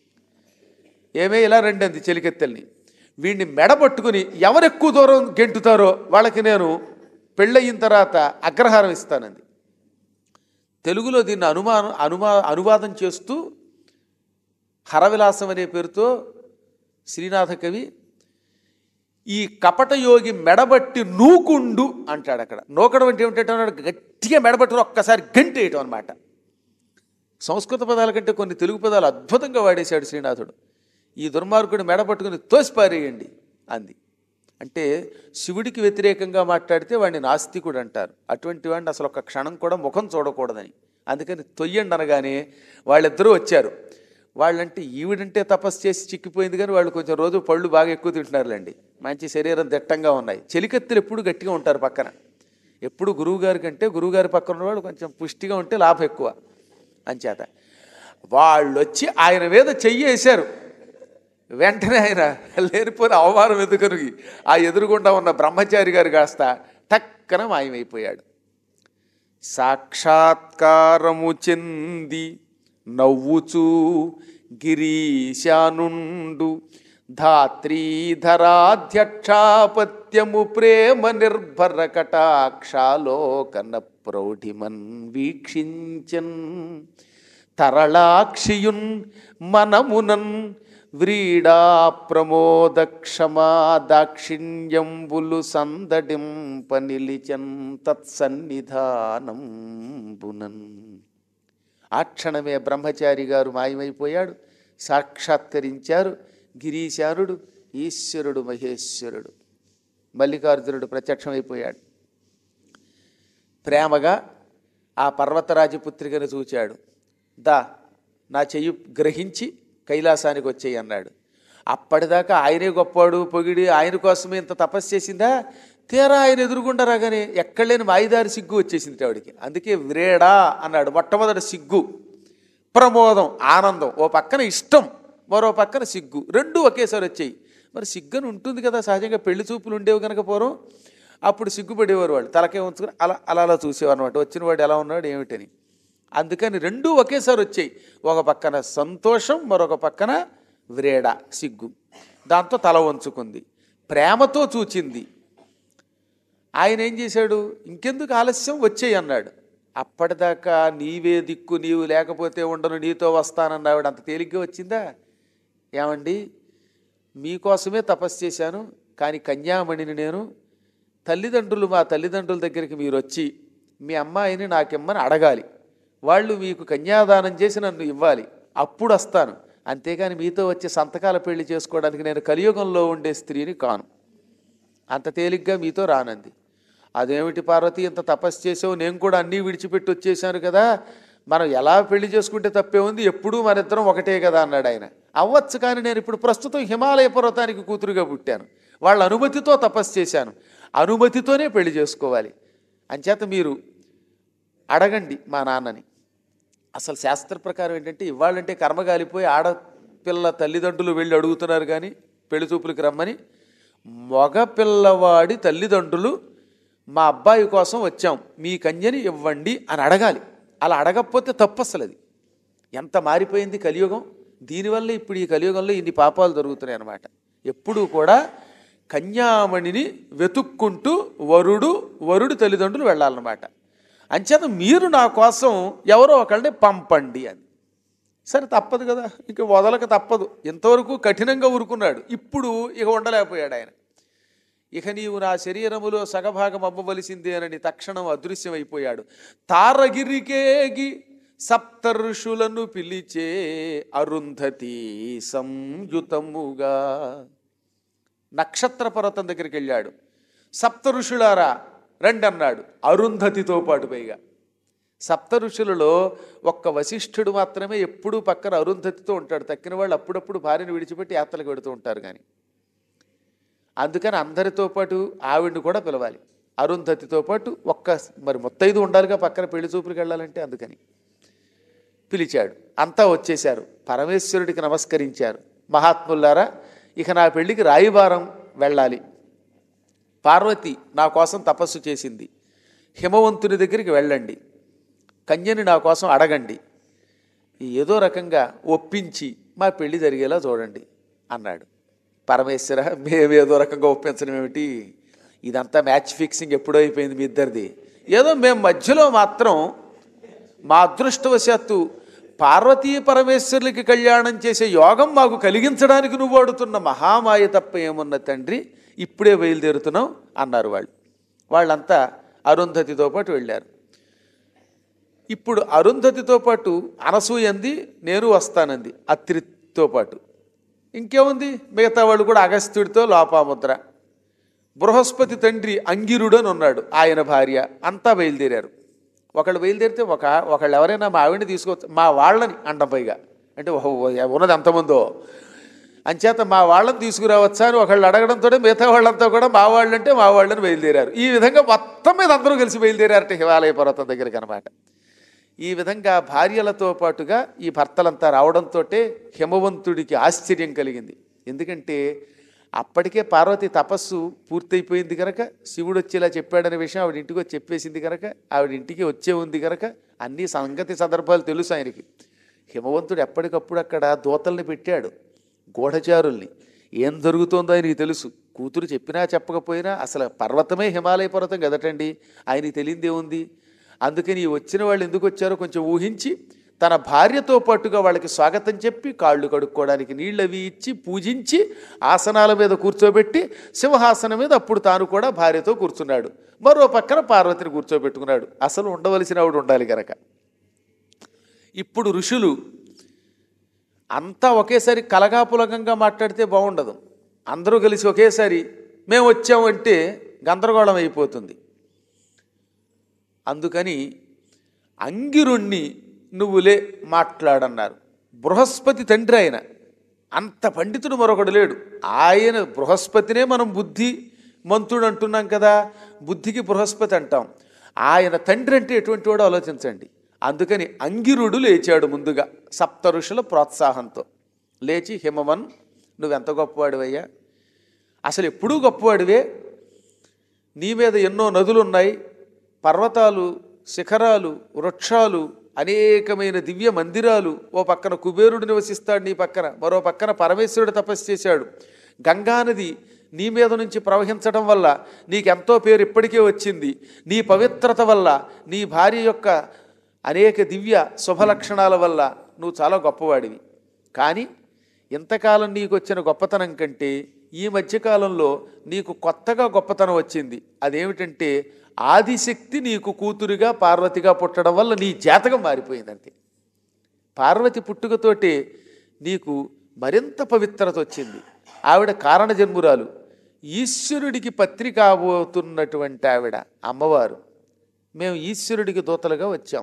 ఏమే ఇలా రండి అంది చెలికెత్తెల్ని. వీడిని మెడబట్టుకుని ఎవరెక్కువ దూరం గెంటుతారో వాళ్ళకి నేను పెళ్ళయిన తర్వాత అగ్రహారం ఇస్తానంది. తెలుగులో దీన్ని అనువాదం చేస్తూ హరవిలాసం అనే పేరుతో శ్రీనాథ కవి ఈ కపటయోగి మెడబట్టి నూకుండు అంటాడు. అక్కడ నూకడం అంటే ఏమిటంటే గట్టిగా మెడబట్టుకుని ఒక్కసారి గంటేయటం అనమాట. సంస్కృత పదాల కంటే కొన్ని తెలుగు పదాలు అద్భుతంగా వాడేశాడు శ్రీనాథుడు. ఈ దుర్మార్గుడు మెడబట్టుకుని తోసిపారేయండి అంది. అంటే శివుడికి వ్యతిరేకంగా మాట్లాడితే వాడిని నాస్తికుడు అంటారు. అటువంటి వాడిని అసలు ఒక క్షణం కూడా ముఖం చూడకూడదని. అందుకని తొయ్యండి అనగానే వాళ్ళిద్దరూ వచ్చారు. వాళ్ళంటే ఈవిడంటే తపస్సు చేసి చిక్కిపోయింది, కానీ వాళ్ళు కొంచెం రోజు పళ్ళు బాగా ఎక్కువ తింటున్నారులేండి. మంచి శరీరం దిట్టంగా ఉన్నాయి. చెలికత్తెలు ఎప్పుడు గట్టిగా ఉంటారు పక్కన. ఎప్పుడు గురువుగారి కంటే గురువుగారి పక్కన ఉన్నవాళ్ళు కొంచెం పుష్టిగా ఉంటే లాభం ఎక్కువ. అంచేత వాళ్ళు వచ్చి ఆయన మీద చెయ్యి వేశారు. వెంటనే ఆయన లేనిపోయిన అవమానం ఎదుకరిగి ఆ ఎదురుగుండా ఉన్న బ్రహ్మచారి గారు కాస్త టక్కన మాయమైపోయాడు. సాక్షాత్కారము చెంది నవ్వుచూ గిరీశానుండు ధాత్రీధరాధ్యక్షాపత్యము ప్రేమ నిర్భర కటాక్షాలోకన ప్రౌఢిమన్ వీక్షించన్ తరళాక్షియున్ మనమునన్ వ్రీడా ప్రమోద క్షమా దాక్షిణ్యంబులు సందడింప నిలిచన్ తత్సన్నిధానంబునన్. ఆ క్షణమే బ్రహ్మచారి గారు మాయమైపోయాడు. సాక్షాత్కరించారు గిరీశానుడు, ఈశ్వరుడు, మహేశ్వరుడు. మల్లికార్జునుడు ప్రత్యక్షమైపోయాడు. ప్రేమగా ఆ పర్వతరాజపుత్రికను చూచాడు. నా చెయ్యి గ్రహించి కైలాసానికి వచ్చేయి అన్నాడు. అప్పటిదాకా ఆయనే గొప్పవాడు పొగిడి ఆయన కోసమే ఇంత తపస్సు చేసిందా? తీరా ఆయన ఎదురుగుండా రాగానే ఎక్కడలేని మాయిదారి సిగ్గు వచ్చేసింది ఆవిడికి. అందుకే వ్రేడా అన్నాడు. మొట్టమొదటి సిగ్గు, ప్రమోదం, ఆనందం. ఓ పక్కన ఇష్టం, మరో పక్కన సిగ్గు, రెండూ ఒకేసారి వచ్చాయి. మరి సిగ్గుని ఉంటుంది కదా సహజంగా. పెళ్లి చూపులు ఉండేవి కనుక పూర్వం, అప్పుడు సిగ్గుపడేవారు వాళ్ళు. తలకే ఉంచుకుని అలా అలా అలా చూసేవారు అనమాట, వచ్చిన వాడు ఎలా ఉన్నాడు ఏమిటని. అందుకని రెండూ ఒకేసారి వచ్చాయి. ఒక పక్కన సంతోషం, మరొక పక్కన వ్రేడ, సిగ్గు. దాంతో తల వంచుకుంది, ప్రేమతో చూచింది. ఆయన ఏం చేశాడు? ఇంకెందుకు ఆలస్యం, వచ్చేయి అన్నాడు. అప్పటిదాకా నీవే దిక్కు, నీవు లేకపోతే ఉండను, నీతో వస్తానన్నావిడ అంత తేలిగ్గా వచ్చిందా? ఏమండి, మీకోసమే తపస్సు చేశాను, కానీ కన్యామణిని నేను. మా తల్లిదండ్రుల దగ్గరికి మీరు వచ్చి మీ అమ్మాయిని నాకిమ్మని అడగాలి. వాళ్ళు మీకు కన్యాదానం చేసి నన్ను ఇవ్వాలి, అప్పుడు వస్తాను. అంతేగాని మీతో వచ్చి సంతకాల పెళ్లి చేసుకోవడానికి నేను కలియుగంలో ఉండే స్త్రీని కాను. అంత తేలిగ్గా మీతో రానంది. అదేమిటి పార్వతి, ఇంత తపస్సు చేసావు, నేను కూడా అన్నీ విడిచిపెట్టి వచ్చేసాను కదా, మనం ఎలా పెళ్లి చేసుకుంటే తప్పే ఉంది, ఎప్పుడూ మన ఇద్దరం ఒకటే కదా అన్నాడు ఆయన. అవ్వచ్చు, కానీ నేను ఇప్పుడు ప్రస్తుతం హిమాలయ పర్వతానికి కూతురుగా పుట్టాను, వాళ్ళ అనుమతితో తపస్సు చేశాను, అనుమతితోనే పెళ్లి చేసుకోవాలి. అంచేత మీరు అడగండి మా నాన్నని. అసలు శాస్త్ర ప్రకారం ఏంటంటే, ఇవ్వాలంటే కర్మగాలిపోయి ఆడపిల్ల తల్లిదండ్రులు వెళ్ళి అడుగుతున్నారు కానీ పెళ్లి చూపులకి రమ్మని. మగ పిల్లవాడి తల్లిదండ్రులు మా అబ్బాయి కోసం వచ్చాం, మీ కన్యని ఇవ్వండి అని అడగాలి. అలా అడగకపోతే తప్పు. అసలు అది ఎంత మారిపోయింది కలియుగం. దీనివల్ల ఇప్పుడు ఈ కలియుగంలో ఇన్ని పాపాలు జరుగుతున్నాయి అన్నమాట. ఎప్పుడూ కూడా కన్యామణిని వెతుక్కుంటూ వరుడు తల్లిదండ్రులు వెళ్ళాలన్నమాట. అంచేత మీరు నా కోసం ఎవరో ఒకళ్ళని పంపండి అని. సరే తప్పదు కదా, ఇక వదలక తప్పదు. ఇంతవరకు కఠినంగా ఊరుకున్నాడు, ఇప్పుడు ఇక ఉండలేకపోయాడు ఆయన. ఇక నీవు నా శరీరములో సగభాగం అవ్వవలసిందేనని తక్షణం అదృశ్యమైపోయాడు. తారగిరికేగి సప్తర్షులను పిలిచే అరుంధతి సంయుతముగా. నక్షత్ర పర్వతం దగ్గరికి వెళ్ళాడు. సప్త ఋషులారా రండి అన్నాడు, అరుంధతితో పాటు. పైగా సప్త ఋషులలో ఒక్క వశిష్ఠుడు మాత్రమే ఎప్పుడూ పక్కన అరుంధతితో ఉంటాడు. తక్కిన వాళ్ళు అప్పుడప్పుడు భార్యను విడిచిపెట్టి యాత్రలకు పెడుతూ ఉంటారు. కానీ అందుకని అందరితో పాటు ఆవిడ్ని కూడా పిలవాలి. అరుంధతితో పాటు మరి ముత్తైదు ఉండాలిగా పక్కన పెళ్లి చూపులకు వెళ్ళాలంటే. అందుకని పిలిచాడు. అంతా వచ్చేశారు. పరమేశ్వరుడికి నమస్కరించారు. మహాత్ములారా, ఇక నా పెళ్లికి రాయివారం వెళ్ళాలి. పార్వతి నా కోసం తపస్సు చేసింది. హిమవంతుని దగ్గరికి వెళ్ళండి, కన్యని నా కోసం అడగండి, ఏదో రకంగా ఒప్పించి మా పెళ్లి జరిగేలా చూడండి అన్నాడు. పరమేశ్వర, మేమేదో రకంగా ఒప్పించడం ఏమిటి, ఇదంతా మ్యాచ్ ఫిక్సింగ్ ఎప్పుడో అయిపోయింది మీ ఇద్దరిది. ఏదో మేము మధ్యలో మాత్రం మా అదృష్టవశాత్తు పార్వతీ పరమేశ్వరులకి కళ్యాణం చేసే యోగం మాకు కలిగించడానికి నువ్వు వాడుతున్న మహామాయ తప్ప ఏమున్న తండ్రి, ఇప్పుడే బయలుదేరుతున్నాం అన్నారు వాళ్ళు. వాళ్ళంతా అరుంధతితో పాటు వెళ్ళారు. ఇప్పుడు అరుంధతితో పాటు అనసూయంది, నేను వస్తానంది అత్రితో పాటు. ఇంకేముంది, మిగతా వాళ్ళు కూడా అగస్త్యుడితో లోపాముద్ర, బృహస్పతి తండ్రి అంగిరుడు అని ఉన్నాడు, ఆయన భార్య, అంతా బయలుదేరారు. ఒకళ్ళు బయలుదేరితే ఒకళ్ళు ఎవరైనా మా ఆవిడని తీసుకోవచ్చు, మా వాళ్ళని అండం. పైగా అంటే ఉన్నది ఎంతమందో, అంచేత మా వాళ్ళని తీసుకురావచ్చా అని ఒకళ్ళు అడగడంతో మిగతా వాళ్ళంతా కూడా మా వాళ్ళంటే మా వాళ్ళని బయలుదేరారు. ఈ విధంగా మొత్తం మీద అందరూ కలిసి బయలుదేరారట హిమాలయ పర్వతం దగ్గరికి అనమాట. ఈ విధంగా భార్యలతో పాటుగా ఈ భర్తలంతా రావడంతో హిమవంతుడికి ఆశ్చర్యం కలిగింది. ఎందుకంటే అప్పటికే పార్వతి తపస్సు పూర్తయిపోయింది కనుక, శివుడు వచ్చేలా చెప్పాడనే విషయం ఆవిడ ఇంటికి వచ్చి చెప్పేసింది కనుక, ఆవిడ ఇంటికి వచ్చే ఉంది కనుక అన్ని సంగతి సందర్భాలు తెలుసు ఆయనకి. హిమవంతుడు ఎప్పటికప్పుడు అక్కడ దూతల్ని పెట్టాడు, గూఢచారుల్ని. ఏం జరుగుతోందో ఆయనకి తెలుసు. కూతురు చెప్పినా చెప్పకపోయినా అసలు పర్వతమే హిమాలయ పర్వతం కదటండి, ఆయనకి తెలియదే ఉంది. అందుకని వచ్చిన వాళ్ళు ఎందుకు వచ్చారో కొంచెం ఊహించి తన భార్యతో పాటుగా వాళ్ళకి స్వాగతం చెప్పి కాళ్ళు కడుక్కోవడానికి నీళ్ళు అవి ఇచ్చి పూజించి ఆసనాల మీద కూర్చోబెట్టి సింహాసనం మీద అప్పుడు తాను కూడా భార్యతో కూర్చున్నాడు. మరో పక్కన పార్వతిని కూర్చోబెట్టుకున్నాడు. అసలు ఉండవలసిన ఆవిడ ఉండాలి కనుక. ఇప్పుడు ఋషులు అంతా ఒకేసారి కలగాపులగంగా మాట్లాడితే బాగుండదు. అందరూ కలిసి ఒకేసారి మేము వచ్చామంటే గందరగోళం అయిపోతుంది. అందుకని అంగిరుణ్ణి నువ్వులే మాట్లాడన్నారు. బృహస్పతి తండ్రి ఆయన, అంత పండితుడు మరొకడు లేడు. ఆయన బృహస్పతినే మనం బుద్ధి మంతుడు అంటున్నాం కదా, బుద్ధికి బృహస్పతి అంటాం. ఆయన తండ్రి అంటే ఎటువంటి వాడో ఆలోచించండి. అందుకని అంగిరుడు లేచాడు ముందుగా సప్త ఋషుల ప్రోత్సాహంతో. లేచి, హిమవన్ నువ్వెంత గొప్పవాడివయ్యా, అసలు ఎప్పుడూ గొప్పవాడివే, నీ మీద ఎన్నో నదులు ఉన్నాయి, పర్వతాలు, శిఖరాలు, వృక్షాలు, అనేకమైన దివ్య మందిరాలు. ఓ పక్కన కుబేరుడు నివసిస్తాడు, నీ పక్కన మరో పక్కన పరమేశ్వరుడు తపస్సు చేశాడు. గంగానది నీ మీద నుంచి ప్రవహించడం వల్ల నీకెంతో పేరు ఇప్పటికే వచ్చింది. నీ పవిత్రత వల్ల, నీ భార్య యొక్క అనేక దివ్య శుభలక్షణాల వల్ల నువ్వు చాలా గొప్పవాడివి. కానీ ఇంతకాలం నీకు వచ్చిన గొప్పతనం కంటే ఈ మధ్యకాలంలో నీకు కొత్తగా గొప్పతనం వచ్చింది. అదేమిటంటే ఆదిశక్తి నీకు కూతురుగా పార్వతిగా పుట్టడం వల్ల నీ జాతకం మారిపోయిందంతే. పార్వతి పుట్టుకతోటే నీకు మరింత పవిత్రత వచ్చింది. ఆవిడ కారణజన్మురాలు, ఈశ్వరుడికి పత్రి కాబోతున్నటువంటి ఆవిడ అమ్మవారు. మేము ఈశ్వరుడికి దూతలుగా వచ్చాం,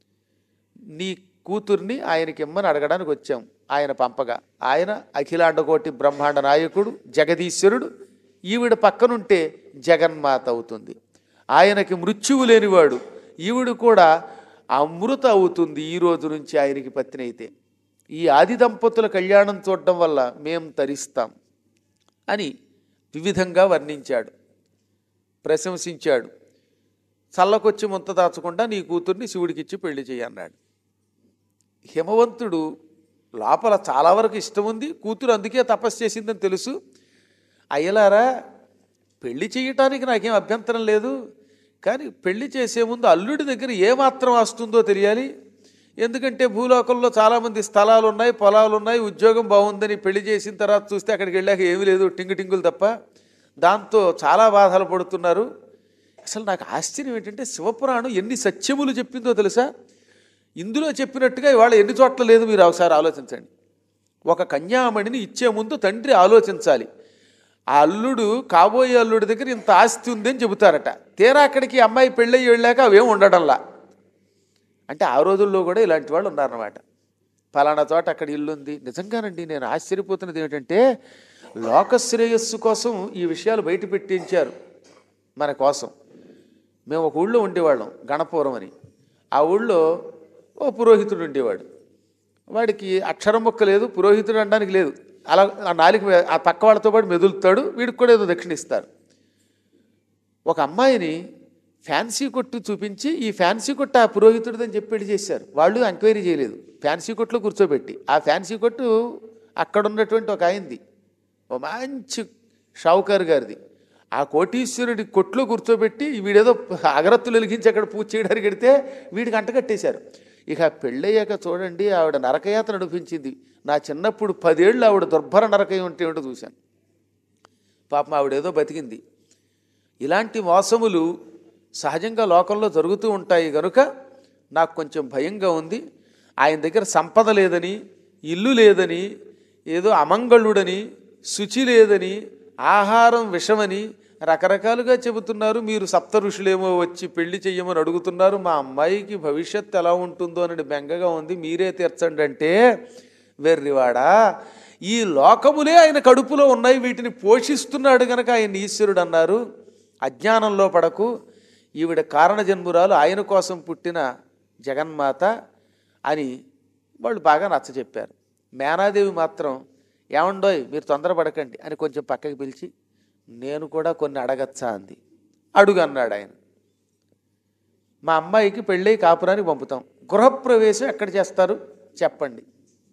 నీ కూతుర్ని ఆయనకి ఇమ్మని అడగడానికి వచ్చాం. ఆయన పంపగా, ఆయన అఖిలాండకోటి బ్రహ్మాండ నాయకుడు, జగదీశ్వరుడు. ఈవిడ పక్కనుంటే జగన్మాత అవుతుంది. ఆయనకి మృత్యువు లేనివాడు, ఈవిడు కూడా అమృత అవుతుంది ఈ రోజు నుంచి ఆయనకి పత్ని అయితే. ఈ ఆది దంపతుల కళ్యాణం చూడడం వల్ల మేం తరిస్తాం అని వివిధంగా వర్ణించాడు, ప్రశంసించాడు. చల్లకొచ్చి ముంత దాచకుండా నీ కూతుర్ని శివుడికిచ్చి పెళ్లి చేయన్నాడు. హిమవంతుడు లోపల చాలా వరకు ఇష్టం ఉంది, కూతురు అందుకే తపస్సు చేసిందని తెలుసు. అయ్యలారా, పెళ్లి చేయటానికి నాకేం అభ్యంతరం లేదు, కానీ పెళ్లి చేసే ముందు అల్లుడి దగ్గర ఏమాత్రం వస్తుందో తెలియాలి. ఎందుకంటే భూలోకంలో చాలామంది స్థలాలు ఉన్నాయి, పొలాలు ఉన్నాయి, ఉద్యోగం బాగుందని పెళ్లి చేసిన తర్వాత చూస్తే అక్కడికి వెళ్ళాక ఏమీ లేదు, టింగులు తప్ప. దాంతో చాలా బాధలు పడుతున్నారు. అసలు నాకు ఆశ్చర్యం ఏంటంటే శివపురాణం ఎన్ని సత్యములు చెప్పిందో తెలుసా? ఇందులో చెప్పినట్టుగా ఇవాళ ఎన్ని చోట్ల లేదు, మీరు ఒకసారి ఆలోచించండి. ఒక కన్యామణిని ఇచ్చే ముందు తండ్రి ఆలోచించాలి. ఆ అల్లుడు, కాబోయే అల్లుడి దగ్గర ఇంత ఆస్తి ఉందని చెబుతారట. తీరా అక్కడికి అమ్మాయి పెళ్ళయి వెళ్ళాక అవేం ఉండడంలా. అంటే ఆ రోజుల్లో కూడా ఇలాంటి వాళ్ళు ఉన్నారన్నమాట. ఫలానా చోట అక్కడ ఇల్లు ఉంది. నిజంగానండి, నేను ఆశ్చర్యపోతున్నది ఏమిటంటే లోకశ్రేయస్సు కోసం ఈ విషయాలు బయట పెట్టించారు మన కోసం. మేము ఒక ఊళ్ళో ఉండేవాళ్ళం, గణపురం అని. ఆ ఊళ్ళో ఓ పురోహితుడు ఉండేవాడు. వాడికి అక్షరం మొక్క లేదు, పురోహితుడు అనడానికి లేదు. అలా ఆ నాలుగు ఆ పక్క వాళ్ళతో పాటు మెదులుతాడు, వీడికి కూడా ఏదో దక్షిణ ఇస్తారు. ఒక అమ్మాయిని ఫ్యాన్సీ కొట్టు చూపించి ఈ ఫ్యాన్సీ కొట్టు ఆ పురోహితుడిదని చెప్పి పెళ్లి చేశారు. వాళ్ళు ఎంక్వైరీ చేయలేదు, ఫ్యాన్సీ కొట్టులో కూర్చోబెట్టి. ఆ ఫ్యాన్సీ కొట్టు అక్కడ ఉన్నటువంటి ఒక ఆయనది, ఓ మంచి షావుకారు గారిది. ఆ కోటీశ్వరుడి కొట్లో కూర్చోబెట్టి వీడేదో అగరత్తులు వెలిగించి అక్కడ పూజ చేయడానికి వెడితే వీడికి అంటకట్టేశారు. ఇక పెళ్ళయ్యాక చూడండి, ఆవిడ నరకయాత్ర నడిపించింది. నా చిన్నప్పుడు 10 ఏళ్ళు ఆవిడ దుర్భర నరకం ఉంటే ఏమిటో చూశాను. పాపం ఆవిడేదో బతికింది. ఇలాంటి మోసములు సహజంగా లోకంలో జరుగుతూ ఉంటాయి కనుక నాకు కొంచెం భయంగా ఉంది. ఆయన దగ్గర సంపద లేదని, ఇల్లు లేదని, ఏదో అమంగళుడని, శుచి లేదని, ఆహారం విషమని రకరకాలుగా చెబుతున్నారు. మీరు సప్త ఋషులేమో వచ్చి పెళ్లి చెయ్యమని అడుగుతున్నారు. మా అమ్మాయికి భవిష్యత్తు ఎలా ఉంటుందో అని బెంగగా ఉంది, మీరే తీర్చండి అంటే, వెర్రివాడా, ఈ లోకములే ఆయన కడుపులో ఉన్నాయి, వీటిని పోషిస్తున్నాడు గనక ఆయన ఈశ్వరుడు అన్నారు. అజ్ఞానంలో పడకు, ఈవిడ కారణజన్మురాలు, ఆయన కోసం పుట్టిన జగన్మాత అని వాళ్ళు బాగా నచ్చజెప్పారు. మేనాదేవి మాత్రం, ఏమండోయ్ మీరు తొందరపడకండి అని కొంచెం పక్కకి పిలిచి, నేను కూడా కొన్ని అడగచ్చా అంది. అడుగు అన్నాడు ఆయన. మా అమ్మాయికి పెళ్ళై కాపురానికి పంపుతాం, గృహప్రవేశం ఎక్కడ చేస్తారు చెప్పండి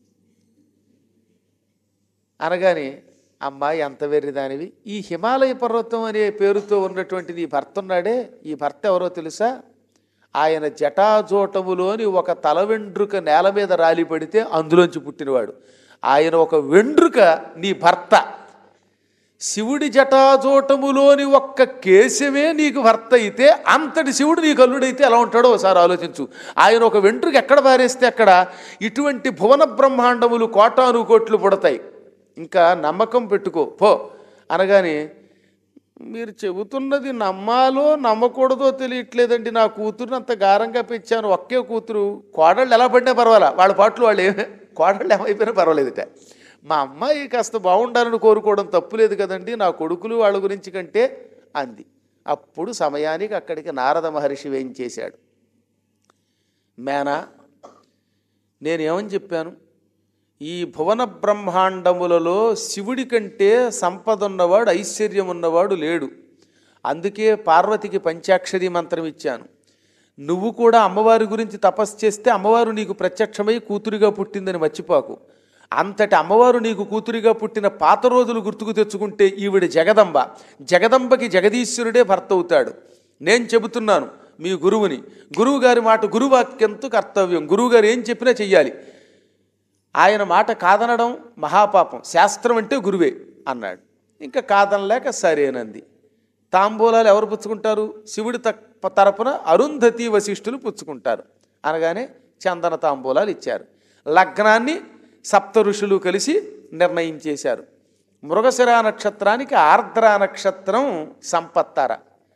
అనగానే, అమ్మాయి ఎంత వెర్రిదానివి, ఈ హిమాలయ పర్వతం అనే పేరుతో ఉన్నటువంటిది ఈ భర్త ఉన్నాడే, ఈ భర్త ఎవరో తెలుసా? ఆయన జటాజోటములోని ఒక తల వెండ్రుక నేల మీద రాలి పడితే అందులోంచి పుట్టినవాడు. ఆయన ఒక వెండ్రుక నీ భర్త. శివుడి జటాజోటములోని ఒక్క కేశమే నీకు భర్త అయితే, అంతటి శివుడు నీకు అల్లుడైతే ఎలా ఉంటాడో ఒకసారి ఆలోచించు. ఆయన ఒక వెంట్రుక ఎక్కడ పారేస్తే అక్కడ ఇటువంటి భువన బ్రహ్మాండములు కోటాను కోట్లు పుడతాయి. ఇంకా నమ్మకం పెట్టుకో పో అనగానే, మీరు చెబుతున్నది నమ్మాలో నమ్మకూడదో తెలియట్లేదండి, నా కూతురుని అంత గారంగా పెంచాను, ఒకే కూతురు, కోడళ్ళు ఎలా పడినా పర్వాలా, వాళ్ళ పాటలు వాళ్ళు కోడళ్ళు ఏమైపోయినా పర్వాలేదుట. మా అమ్మాయి కాస్త బాగుండాలని కోరుకోవడం తప్పులేదు కదండి, నా కొడుకులు వాళ్ళ గురించి కంటే అంది. అప్పుడు సమయానికి అక్కడికి నారద మహర్షి వేయించేశాడు. మేనా, నేనేమని చెప్పాను? ఈ భువన బ్రహ్మాండములలో శివుడి కంటే సంపద ఉన్నవాడు, ఐశ్వర్యం ఉన్నవాడు లేడు. అందుకే పార్వతికి పంచాక్షరి మంత్రం ఇచ్చాను. నువ్వు కూడా అమ్మవారి గురించి తపస్సు చేస్తే అమ్మవారు నీకు ప్రత్యక్షమై కూతురిగా పుట్టిందని మర్చిపోకు. అంతటి అమ్మవారు నీకు కూతురిగా పుట్టిన పాత రోజులు గుర్తుకు తెచ్చుకుంటే ఈవిడ జగదంబ. జగదంబకి జగదీశ్వరుడే భర్త అవుతాడు. నేను చెబుతున్నాను మీ గురువుని, గురువు గారి మాట గురువాక్యంతో కర్తవ్యం. గురువు గారు ఏం చెప్పినా చెయ్యాలి. ఆయన మాట కాదనడం మహాపాపం, శాస్త్రం అంటే గురువే అన్నాడు. ఇంకా కాదనలేక సరేనంది. తాంబూలాలు ఎవరు పుచ్చుకుంటారు? శివుడి తరపున అరుంధతి వశిష్ఠులు పుచ్చుకుంటారు. అనగానే చందన తాంబూలాలు ఇచ్చారు. లగ్నాన్ని సప్త ఋషులు కలిసి నిర్ణయించేశారు. మృగశిర నక్షత్రానికి ఆర్ద్ర నక్షత్రం సంపత్తార.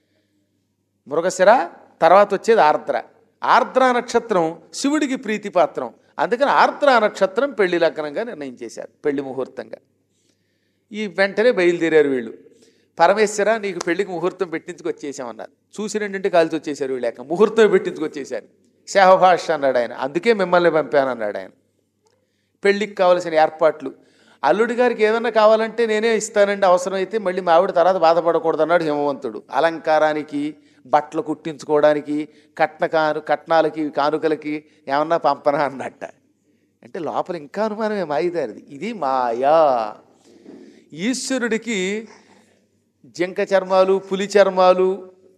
మృగశిర తర్వాత వచ్చేది ఆర్ద్ర. ఆర్ద్ర నక్షత్రం శివుడికి ప్రీతిపాత్రం. అందుకని ఆర్ద్ర నక్షత్రం పెళ్లి లగ్నంగా నిర్ణయించేశారు, పెళ్లి ముహూర్తంగా. ఈ వెంటనే బయలుదేరారు వీళ్ళు. పరమేశ్వర నీకు పెళ్లికి ముహూర్తం పెట్టించుకొచ్చేసామన్నారు. చూసి 2 కాలితో వచ్చేసారు వీళ్ళాక, ముహూర్తం పెట్టించుకొచ్చేశారు. శాహభాష అన్నాడు ఆయన, అందుకే మిమ్మల్ని పంపానన్నాడు ఆయన. పెళ్ళికి కావలసిన ఏర్పాట్లు, అల్లుడి గారికి ఏదన్నా కావాలంటే నేనే ఇస్తానండి, అవసరమైతే మళ్ళీ మా ఆవిడ తర్వాత బాధపడకూడదు అన్నాడు హిమవంతుడు. అలంకారానికి, బట్టలు కుట్టించుకోవడానికి, కట్నాలకి కానుకలకి ఏమన్నా పంపనా అన్నట్ట. అంటే లోపల ఇంకా అనుమానమే, మాయిదారిది. ఇది మాయా. ఈశ్వరుడికి జింక చర్మాలు, పులి చర్మాలు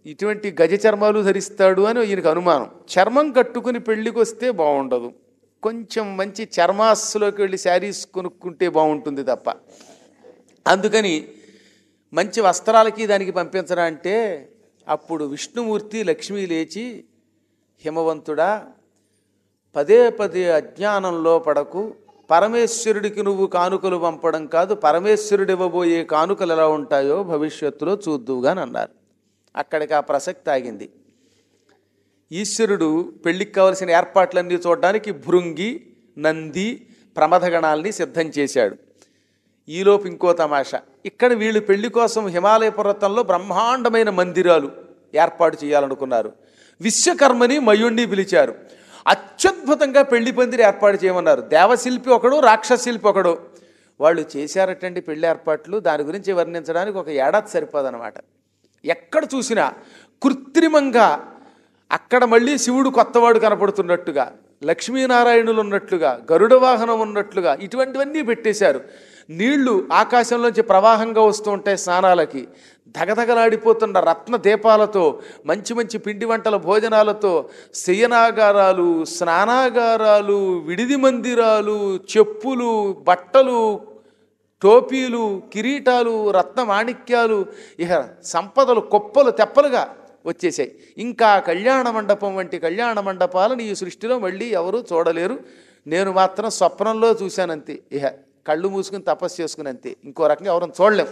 ఇటువంటి గజ చర్మాలు ధరిస్తాడు అని ఈయనకు అనుమానం. చర్మం కట్టుకుని పెళ్ళికి వస్తే బాగుండదు, కొంచెం మంచి చర్మాస్లోకి వెళ్ళి శారీస్ కొనుక్కుంటే బాగుంటుంది తప్ప. అందుకని మంచి వస్త్రాలకి దానికి పంపించరా అంటే అప్పుడు విష్ణుమూర్తి లక్ష్మీ లేచి, హిమవంతుడా పదే పదే అజ్ఞానంలో పడకు, పరమేశ్వరుడికి నువ్వు కానుకలు పంపడం కాదు, పరమేశ్వరుడు ఇవ్వబోయే కానుకలు ఎలా ఉంటాయో భవిష్యత్తులో చూద్దువుగాని అన్నారు. అక్కడికి ఆ ప్రసక్తి ఆగింది. ఈశ్వరుడు పెళ్లికి కావలసిన ఏర్పాట్లన్నీ చూడడానికి భృంగి, నంది, ప్రమథగణాల్ని సిద్ధం చేశాడు. ఈలోపు ఇంకో తమాషా, ఇక్కడ వీళ్ళు పెళ్లి కోసం హిమాలయ పర్వతంలో బ్రహ్మాండమైన మందిరాలు ఏర్పాటు చేయాలనుకున్నారు. విశ్వకర్మని మయుణ్ణి పిలిచారు. అత్యద్భుతంగా పెళ్లి పందిరి ఏర్పాటు చేయమన్నారు. దేవశిల్పి ఒకడు, రాక్షశిల్పి ఒకడు. వాళ్ళు చేశారటండి పెళ్లి ఏర్పాట్లు. దాని గురించి వర్ణించడానికి ఒక ఏడాది సరిపోదన్నమాట. ఎక్కడ చూసినా కృత్రిమంగా, అక్కడ మళ్ళీ శివుడు కొత్తవాడు కనపడుతున్నట్టుగా, లక్ష్మీనారాయణులు ఉన్నట్లుగా, గరుడ వాహనం ఉన్నట్లుగా ఇటువంటివన్నీ పెట్టేశారు. నీళ్లు ఆకాశంలోంచి ప్రవాహంగా వస్తూ ఉంటాయి స్నానాలకి. ధగధగలాడిపోతున్న రత్న దీపాలతో, మంచి మంచి పిండి వంటల భోజనాలతో, శయనాగారాలు, స్నానాగారాలు, విడిది మందిరాలు, చెప్పులు, బట్టలు, టోపీలు, కిరీటాలు, రత్న మాణిక్యాలు, ఇక సంపదలు కుప్పలు తెప్పలుగా వచ్చేసాయి. ఇంకా కళ్యాణ మండపం వంటి కళ్యాణ మండపాలను ఈ సృష్టిలో మళ్ళీ ఎవరూ చూడలేరు. నేను మాత్రం స్వప్నంలో చూశానంతే. ఇహ కళ్ళు మూసుకుని తపస్సు చేసుకుని అంతే, ఇంకో రకంగా ఎవరిని చూడలేం.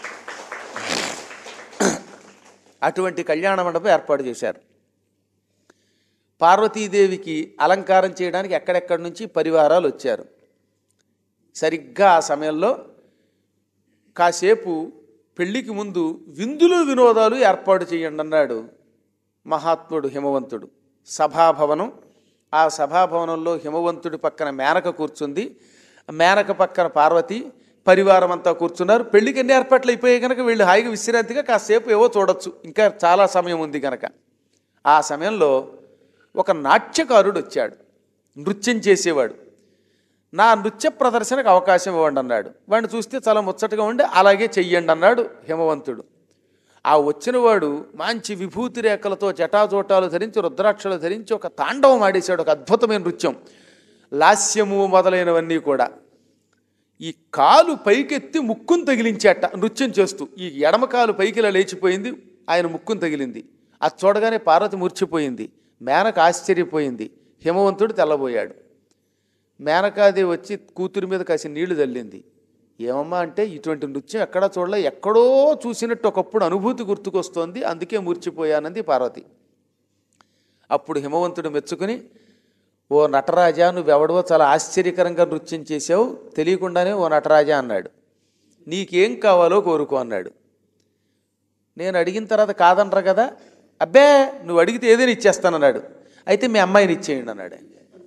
అటువంటి కళ్యాణ మండపం ఏర్పాటు చేశారు. పార్వతీదేవికి అలంకారం చేయడానికి ఎక్కడెక్కడి నుంచి పరివారాలు వచ్చారు. సరిగ్గా ఆ సమయంలో కాసేపు పెళ్లికి ముందు విందులు వినోదాలు ఏర్పాటు చేయండి అన్నాడు మహాత్ముడు హిమవంతుడు. సభాభవనం, ఆ సభాభవనంలో హిమవంతుడి పక్కన మేనక కూర్చుంది, మేనక పక్కన పార్వతి, పరివారం అంతా కూర్చున్నారు. పెళ్లికి ఎన్ని ఏర్పాట్లు అయిపోయాయి కనుక వీళ్ళు హాయిగా విశ్రాంతిగా కాసేపు ఏవో చూడొచ్చు, ఇంకా చాలా సమయం ఉంది కనుక. ఆ సమయంలో ఒక నాట్యకారుడు వచ్చాడు, నృత్యం చేసేవాడు. నా నృత్య ప్రదర్శనకు అవకాశం ఇవ్వండి అన్నాడు. వాడిని చూస్తే చాలా ముచ్చటగా ఉండి అలాగే చెయ్యండి అన్నాడు హిమవంతుడు. ఆ వచ్చినవాడు మంచి విభూతి రేఖలతో జటాజోటాలు ధరించి, రుద్రాక్షలు ధరించి ఒక తాండవం ఆడేశాడు, ఒక అద్భుతమైన నృత్యం. లాస్యము మొదలైనవన్నీ కూడా. ఈ కాలు పైకెత్తి ముక్కును తగిలించేట నృత్యం చేస్తూ. ఈ ఎడమ కాలు పైకి ఇలా లేచిపోయింది, ఆయన ముక్కును తగిలింది. అది చూడగానే పార్వతి మూర్చిపోయింది, మేనక ఆశ్చర్యపోయింది, హిమవంతుడు తెల్లబోయాడు. మేనకాదేవి వచ్చి కూతురి మీద కాసి నీళ్లు చల్లింది. ఏమమ్మా అంటే, ఇటువంటి నృత్యం ఎక్కడా చూడలే, ఎక్కడో చూసినట్టు ఒకప్పుడు అనుభూతి గుర్తుకొస్తోంది, అందుకే మూర్చిపోయానంది పార్వతి. అప్పుడు హిమవంతుడు మెచ్చుకుని, ఓ నటరాజా, నువ్వెవడవో చాలా ఆశ్చర్యకరంగా నృత్యం చేసావు, తెలియకుండానే ఓ నటరాజా అన్నాడు. నీకేం కావాలో కోరుకో అన్నాడు. నేను అడిగిన తర్వాత కాదనరు కదా, అబ్బే నువ్వు అడిగితే ఏదైనా ఇచ్చేస్తానన్నాడు. అయితే మీ అమ్మాయిని ఇచ్చేయండి అన్నాడు.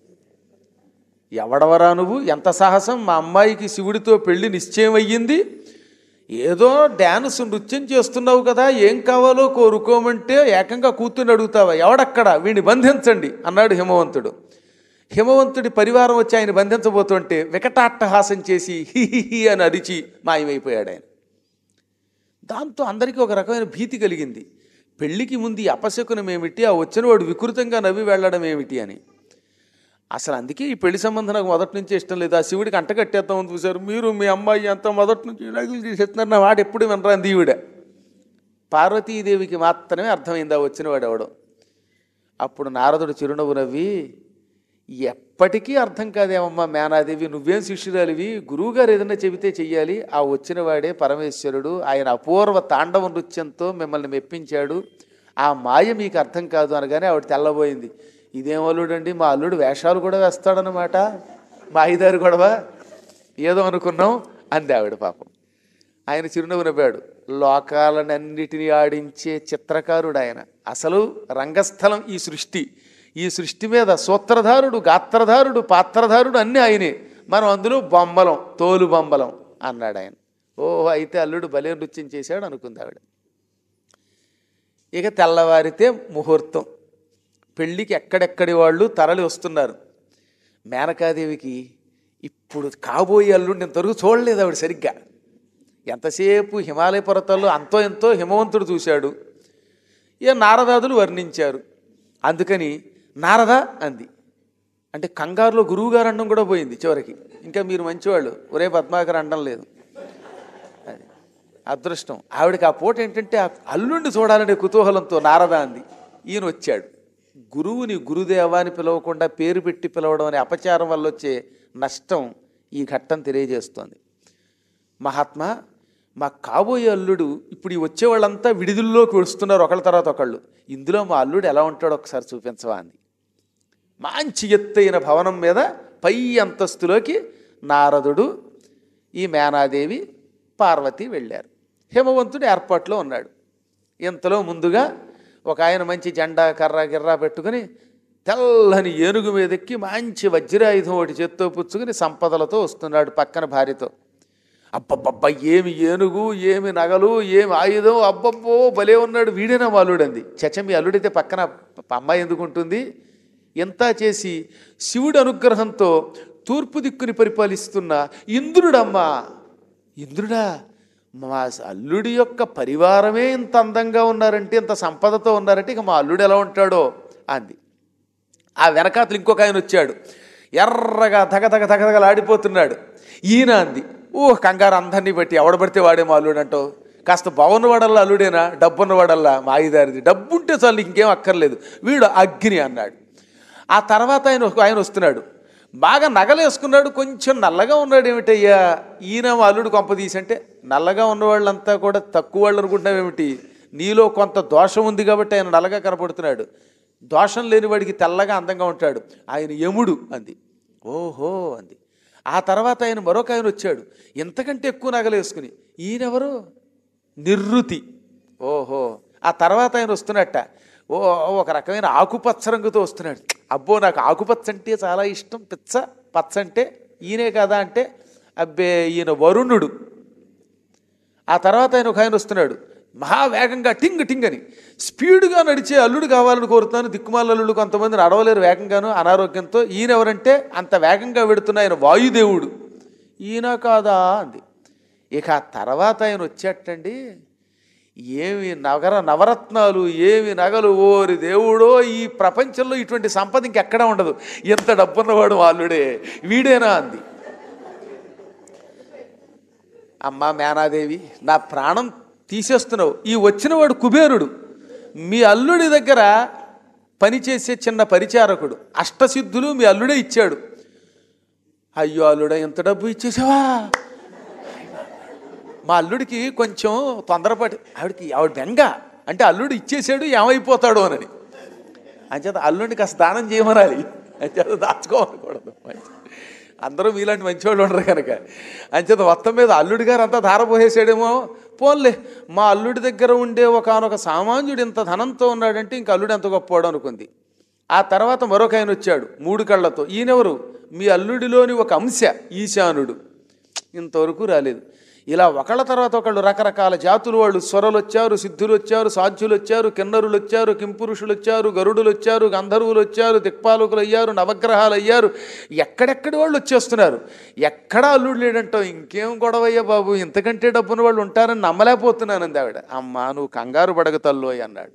ఎవడవరా నువ్వు, ఎంత సాహసం, మా అమ్మాయికి శివుడితో పెళ్లి నిశ్చయం అయ్యింది, ఏదో డ్యాన్స్ నృత్యం చేస్తున్నావు కదా, ఏం కావాలో కోరుకోమంటే ఏకంగా కూతుర్ని అడుగుతావా, ఎవడక్కడ, వీడిని బంధించండి అన్నాడు హిమవంతుడు. హిమవంతుడి పరివారం వచ్చి ఆయన బంధించబోతుంటే వికటాట్టహాసం చేసి హి అని అరిచి మాయమైపోయాడు ఆయన. దాంతో అందరికీ ఒక రకమైన భీతి కలిగింది. పెళ్లికి ముందు అపశకునం ఏమిటి, ఆ వచ్చినవాడు వికృతంగా నవ్వి వెళ్ళడం ఏమిటి అని. అసలు అందుకే ఈ పెళ్లి సంబంధం నాకు మొదటి నుంచి ఇష్టం లేదు. ఆ శివుడికి అంటకట్టేద్దామని చూశారు, మీరు మీ అమ్మాయి అంత మొదటి నుంచి నగులు చేసేస్తున్నారు, నా వాడు ఎప్పుడు వినరాంది ఈవిడ. పార్వతీదేవికి మాత్రమే అర్థమైంది ఆ వచ్చినవాడు ఎవడో. అప్పుడు నారదుడు చిరునవ్వు నవ్వి, ఎప్పటికీ అర్థం కాదేమమ్మా మేనాదేవి, నువ్వేం శిష్యురాలివి, గురువుగారు ఏదైనా చెబితే చెయ్యాలి, ఆ వచ్చినవాడే పరమేశ్వరుడు, ఆయన అపూర్వ తాండవ నృత్యంతో మిమ్మల్ని మెప్పించాడు, ఆ మాయ మీకు అర్థం కాదు అనగానే ఆవిడ తెల్లబోయింది. ఇదేం అల్లుడండి, మా అల్లుడు వేషాలు కూడా వేస్తాడనమాట, మా ఐదారు గొడవ ఏదో అనుకున్నాం అంది ఆవిడ. పాపం ఆయన చిరునవ్వు నవ్వాడు. లోకాలనన్నిటినీ ఆడించే చిత్రకారుడు ఆయన. అసలు రంగస్థలం ఈ సృష్టి, ఈ సృష్టి మీద సూత్రధారుడు, గాత్రధారుడు, పాత్రధారుడు అన్నీ ఆయనే, మనం అందులో బొమ్మలం, తోలు బొమ్మలం అన్నాడు ఆయన. ఓహో, అయితే అల్లుడు భలే నృత్యం చేశాడు అనుకుంది ఆవిడ. ఇక తెల్లవారితే ముహూర్తం. పెళ్ళికి ఎక్కడెక్కడి వాళ్ళు తరలి వస్తున్నారు. మేనకాదేవికి ఇప్పుడు కాబోయే అల్లుడిని ఇంతవరకు చూడలేదు ఆవిడ సరిగ్గా. ఎంతసేపు హిమాలయ పర్వతాల్లో అంతో ఎంతో హిమవంతుడు చూశాడు, ఇక నారదాదులు వర్ణించారు. అందుకని నారద అంది. అంటే కంగారులో గురువుగారు అండం కూడా పోయింది చివరికి. ఇంకా మీరు మంచివాళ్ళు, ఒరే పద్మాకర్ అండం లేదు. అది అదృష్టం. ఆవిడకి ఆ పూట ఏంటంటే ఆ అల్లుండి చూడాలనే కుతూహలంతో నారద అంది. ఈయన వచ్చాడు. గురువుని గురుదేవ అని పిలవకుండా పేరు పెట్టి పిలవడం అనే అపచారం వల్ల వచ్చే నష్టం ఈ ఘట్టం తెలియజేస్తోంది. మహాత్మా, మా కాబోయే అల్లుడు ఇప్పుడు ఈ వచ్చేవాళ్ళంతా విడిదుల్లోకి వస్తున్నారు ఒకళ్ళ తర్వాత ఒకళ్ళు. ఇందులో మా అల్లుడు ఎలా ఉంటాడో ఒకసారి చూపించవా అంది. మంచి ఎత్తైన భవనం మీద పై అంతస్తులోకి నారదుడు, ఈ మేనాదేవి, పార్వతి వెళ్ళారు. హిమవంతుడు ఏర్పాట్లో ఉన్నాడు. ఇంతలో ముందుగా ఒక ఆయన మంచి జెండా కర్ర గిర్రా పెట్టుకుని తెల్లని ఏనుగు మీదెక్కి మంచి వజ్రాయుధం ఒకటి చేత్తో పుచ్చుకుని సంపదలతో వస్తున్నాడు పక్కన భార్యతో. అబ్బబ్బబ్బా, ఏమి ఏనుగు, ఏమి నగలు, ఏమి ఆయుధం, అబ్బబ్బో భలే ఉన్నాడు, వీడేనా మా అల్లుడంది. చచ్చ, మీ అల్లుడైతే పక్కన అమ్మాయి ఎందుకు ఉంటుంది? ఎంత చేసి శివుడి అనుగ్రహంతో తూర్పు దిక్కుని పరిపాలిస్తున్న ఇంద్రుడమ్మా. ఇంద్రుడా? మా అల్లుడి యొక్క పరివారమే ఇంత అందంగా ఉన్నారంటే, ఇంత సంపదతో ఉన్నారంటే ఇక మా అల్లుడు ఎలా ఉంటాడో అంది. ఆ వెనకాతలు ఇంకొక ఆయన వచ్చాడు, ఎర్రగా ధగధగలాడిపోతున్నాడు. ఈయన అంది. కంగారు అందరినీ బట్టి ఎవడబడితే వాడే మా అల్లుడు అంటావు. కాస్త బాగున్నవాడల్లా అల్లుడేనా? డబ్బున్నవాడల్లా మా ఐదారిది. డబ్బు ఉంటే చాలు, ఇంకేం అక్కర్లేదు. వీడు అగ్ని అన్నాడు. ఆ తర్వాత ఆయన వస్తున్నాడు, బాగా నగలేసుకున్నాడు, కొంచెం నల్లగా ఉన్నాడు. ఏమిటయ్యా ఈయన మా అల్లుడు కొంప తీసంటే, నల్లగా ఉన్నవాళ్ళంతా కూడా తక్కువ వాళ్ళు అనుకుంటున్నావేమిటి? నీలో కొంత దోషం ఉంది కాబట్టి ఆయన నల్లగా కనపడుతున్నాడు. దోషం లేని వాడికి తెల్లగా అందంగా ఉంటాడు. ఆయన యముడు అంది. ఓహో అంది. ఆ తర్వాత ఆయన మరొక ఆయన వచ్చాడు, ఇంతకంటే ఎక్కువ నగలేసుకుని. ఈయనెవరు? నిర్రుతి. ఓహో. ఆ తర్వాత ఆయన వస్తున్నట్ట, ఒక రకమైన ఆకుపచ్చ రంగుతో వస్తున్నాడు. అబ్బో, నాకు ఆకుపచ్చ అంటే చాలా ఇష్టం, పిచ్చ పచ్చ అంటే. ఈయనే కదా అంటే, అబ్బే ఈయన వరుణుడు. ఆ తర్వాత ఆయన ఒక ఆయన వస్తున్నాడు, మహావేగంగా టింగ్ టింగ్ అని స్పీడ్గా నడిచే అల్లుడు కావాలని కోరుతున్నాను. దిక్కుమాల అల్లుడు కొంతమంది నడవలేరు వేగంగాను అనారోగ్యంతో. ఈయన ఎవరంటే అంత వేగంగా వెడుతున్న ఆయన వాయుదేవుడు. ఈయన కాదా అంది. ఇక ఆ తర్వాత ఆయన వచ్చేటండి, ఏమి నవరత్నాలు, ఏమి నగలు, ఓరి దేవుడో, ఈ ప్రపంచంలో ఇటువంటి సంపద ఇంకెక్కడా ఉండదు. ఎంత డబ్బున్నవాడు అల్లుడే, వీడేనా అంది. అమ్మా మేనాదేవి, నా ప్రాణం తీసేస్తున్నావు. ఈ వచ్చినవాడు కుబేరుడు, మీ అల్లుడి దగ్గర పనిచేసే చిన్న పరిచారకుడు. అష్టసిద్ధులు మీ అల్లుడే ఇచ్చాడు. అయ్యో అల్లుడా, ఎంత డబ్బు ఇచ్చేసావా? మా అల్లుడికి కొంచెం తొందరపాటు. ఆవిడ బెంగ, అంటే అల్లుడు ఇచ్చేసాడు ఏమైపోతాడు అని. అంచేత అల్లుడిని కాస్త దానం చేయమనాలి, అంచేత దాచుకోమనకూడదు. అందరూ మీలాంటి మంచివాళ్ళు ఉండరు కనుక. అంచేత మొత్తం మీద అల్లుడి గారు అంతా ధారపోసేసాడేమో. పోన్లే, మా అల్లుడి దగ్గర ఉండే ఒకనొక సామాన్యుడు ఇంత ధనంతో ఉన్నాడంటే ఇంక అల్లుడు ఎంత గొప్పవాడు అనుకుంది. ఆ తర్వాత మరొక ఆయన వచ్చాడు 3 కళ్ళతో. ఈయనెవరు? మీ అల్లుడిలోని ఒక అంశ, ఈశానుడు. ఇంతవరకు రాలేదు. ఇలా ఒకళ్ళ తర్వాత ఒకళ్ళు రకరకాల జాతులు వాళ్ళు, స్వరలు వచ్చారు, సిద్ధులు వచ్చారు, సాధ్యులు వచ్చారు, కిన్నరులు వచ్చారు, కింపురుషులు వచ్చారు, గరుడులు వచ్చారు, గంధర్వులు వచ్చారు, దిక్పాలకులు అయ్యారు, నవగ్రహాలు అయ్యారు. ఎక్కడెక్కడి వాళ్ళు వచ్చేస్తున్నారు. ఎక్కడా అల్లుడు లేడంటావు. ఇంకేం గొడవయ్యా బాబు, ఇంతకంటే డబ్బున వాళ్ళు ఉంటారని నమ్మలేకపోతున్నానంది ఆవిడ. అమ్మా నువ్వు కంగారు పడగతల్లోయ్ అన్నాడు.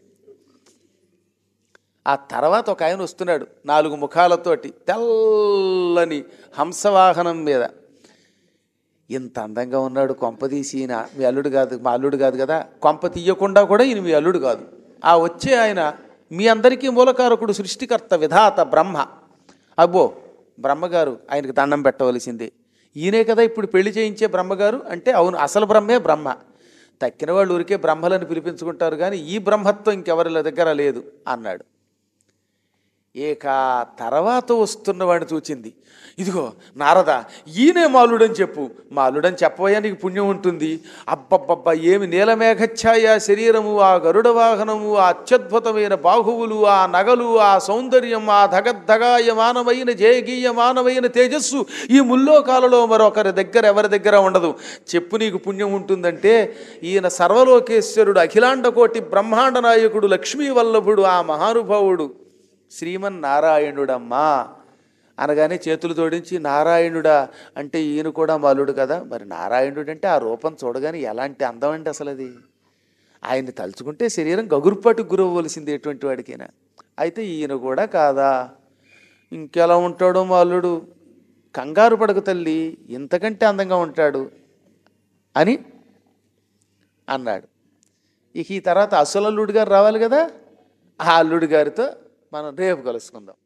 ఆ తర్వాత ఒక ఆయన వస్తున్నాడు 4 ముఖాలతోటి, తెల్లని హంసవాహనం మీద. ఇంత అందంగా ఉన్నాడు, కొంపదీసి ఈయన మీ అల్లుడు కాదు, మా అల్లుడు కాదు కదా. కొంప తీయకుండా కూడా ఈయన మీ అల్లుడు కాదు. ఆ వచ్చే ఆయన మీ అందరికీ మూలకారకుడు, సృష్టికర్త, విధాత బ్రహ్మ. అబ్బో, బ్రహ్మగారు ఆయనకు దండం పెట్టవలసిందే. ఈయనే కదా ఇప్పుడు పెళ్లి చేయించే బ్రహ్మగారు అంటే. అవును, అసలు బ్రహ్మే బ్రహ్మ. తక్కిన వాళ్ళు ఊరికే బ్రహ్మలని పిలిపించుకుంటారు కానీ ఈ బ్రహ్మత్వం ఇంకెవరి దగ్గర లేదు అన్నాడు. ఇక తర్వాత వస్తున్నవాడిని చూచింది. ఇదిగో నారద, ఈయనే మాలుడని చెప్పు. మాలుడని చెప్పబోయా, నీకు పుణ్యం ఉంటుంది. అబ్బబ్బబ్బా, ఏమి నీలమేఘఛాయ శరీరము, ఆ గరుడ వాహనము, ఆ అత్యద్భుతమైన బాహువులు, ఆ నగలు, ఆ సౌందర్యం, ఆ ధగద్ధగాయమానమైన జయగీయమానమైన తేజస్సు ఈ ముల్లోకాలలో మరొకరి దగ్గర ఎవరి దగ్గర ఉండదు. చెప్పు, నీకు పుణ్యం ఉంటుందంటే. ఈయన సర్వలోకేశ్వరుడు, అఖిలాండకోటి బ్రహ్మాండ నాయకుడు, లక్ష్మీ వల్లభుడు, ఆ మహానుభావుడు శ్రీమన్నారాయణుడమ్మా అనగానే చేతులు జోడించి, నారాయణుడా అంటే ఈయన కూడా మాలుడు కదా. మరి నారాయణుడు అంటే ఆ రూపం చూడగానే ఎలాంటి అందం అండి అసలు అది. ఆయన్ని తలుచుకుంటే శరీరం గగురుపాటుకు గురవ్వవలసింది ఎటువంటి వాడికైనా. అయితే ఈయన కూడా కాదా, ఇంకెలా ఉంటాడో మా అల్లుడు, కంగారు పడకు తల్లి, ఇంతకంటే అందంగా ఉంటాడు అని అన్నాడు. ఇక ఈ తర్వాత అసలు అల్లుడు గారు రావాలి కదా, ఆ అల్లుడు గారితో మనం రేపు కలుసుకుందాం.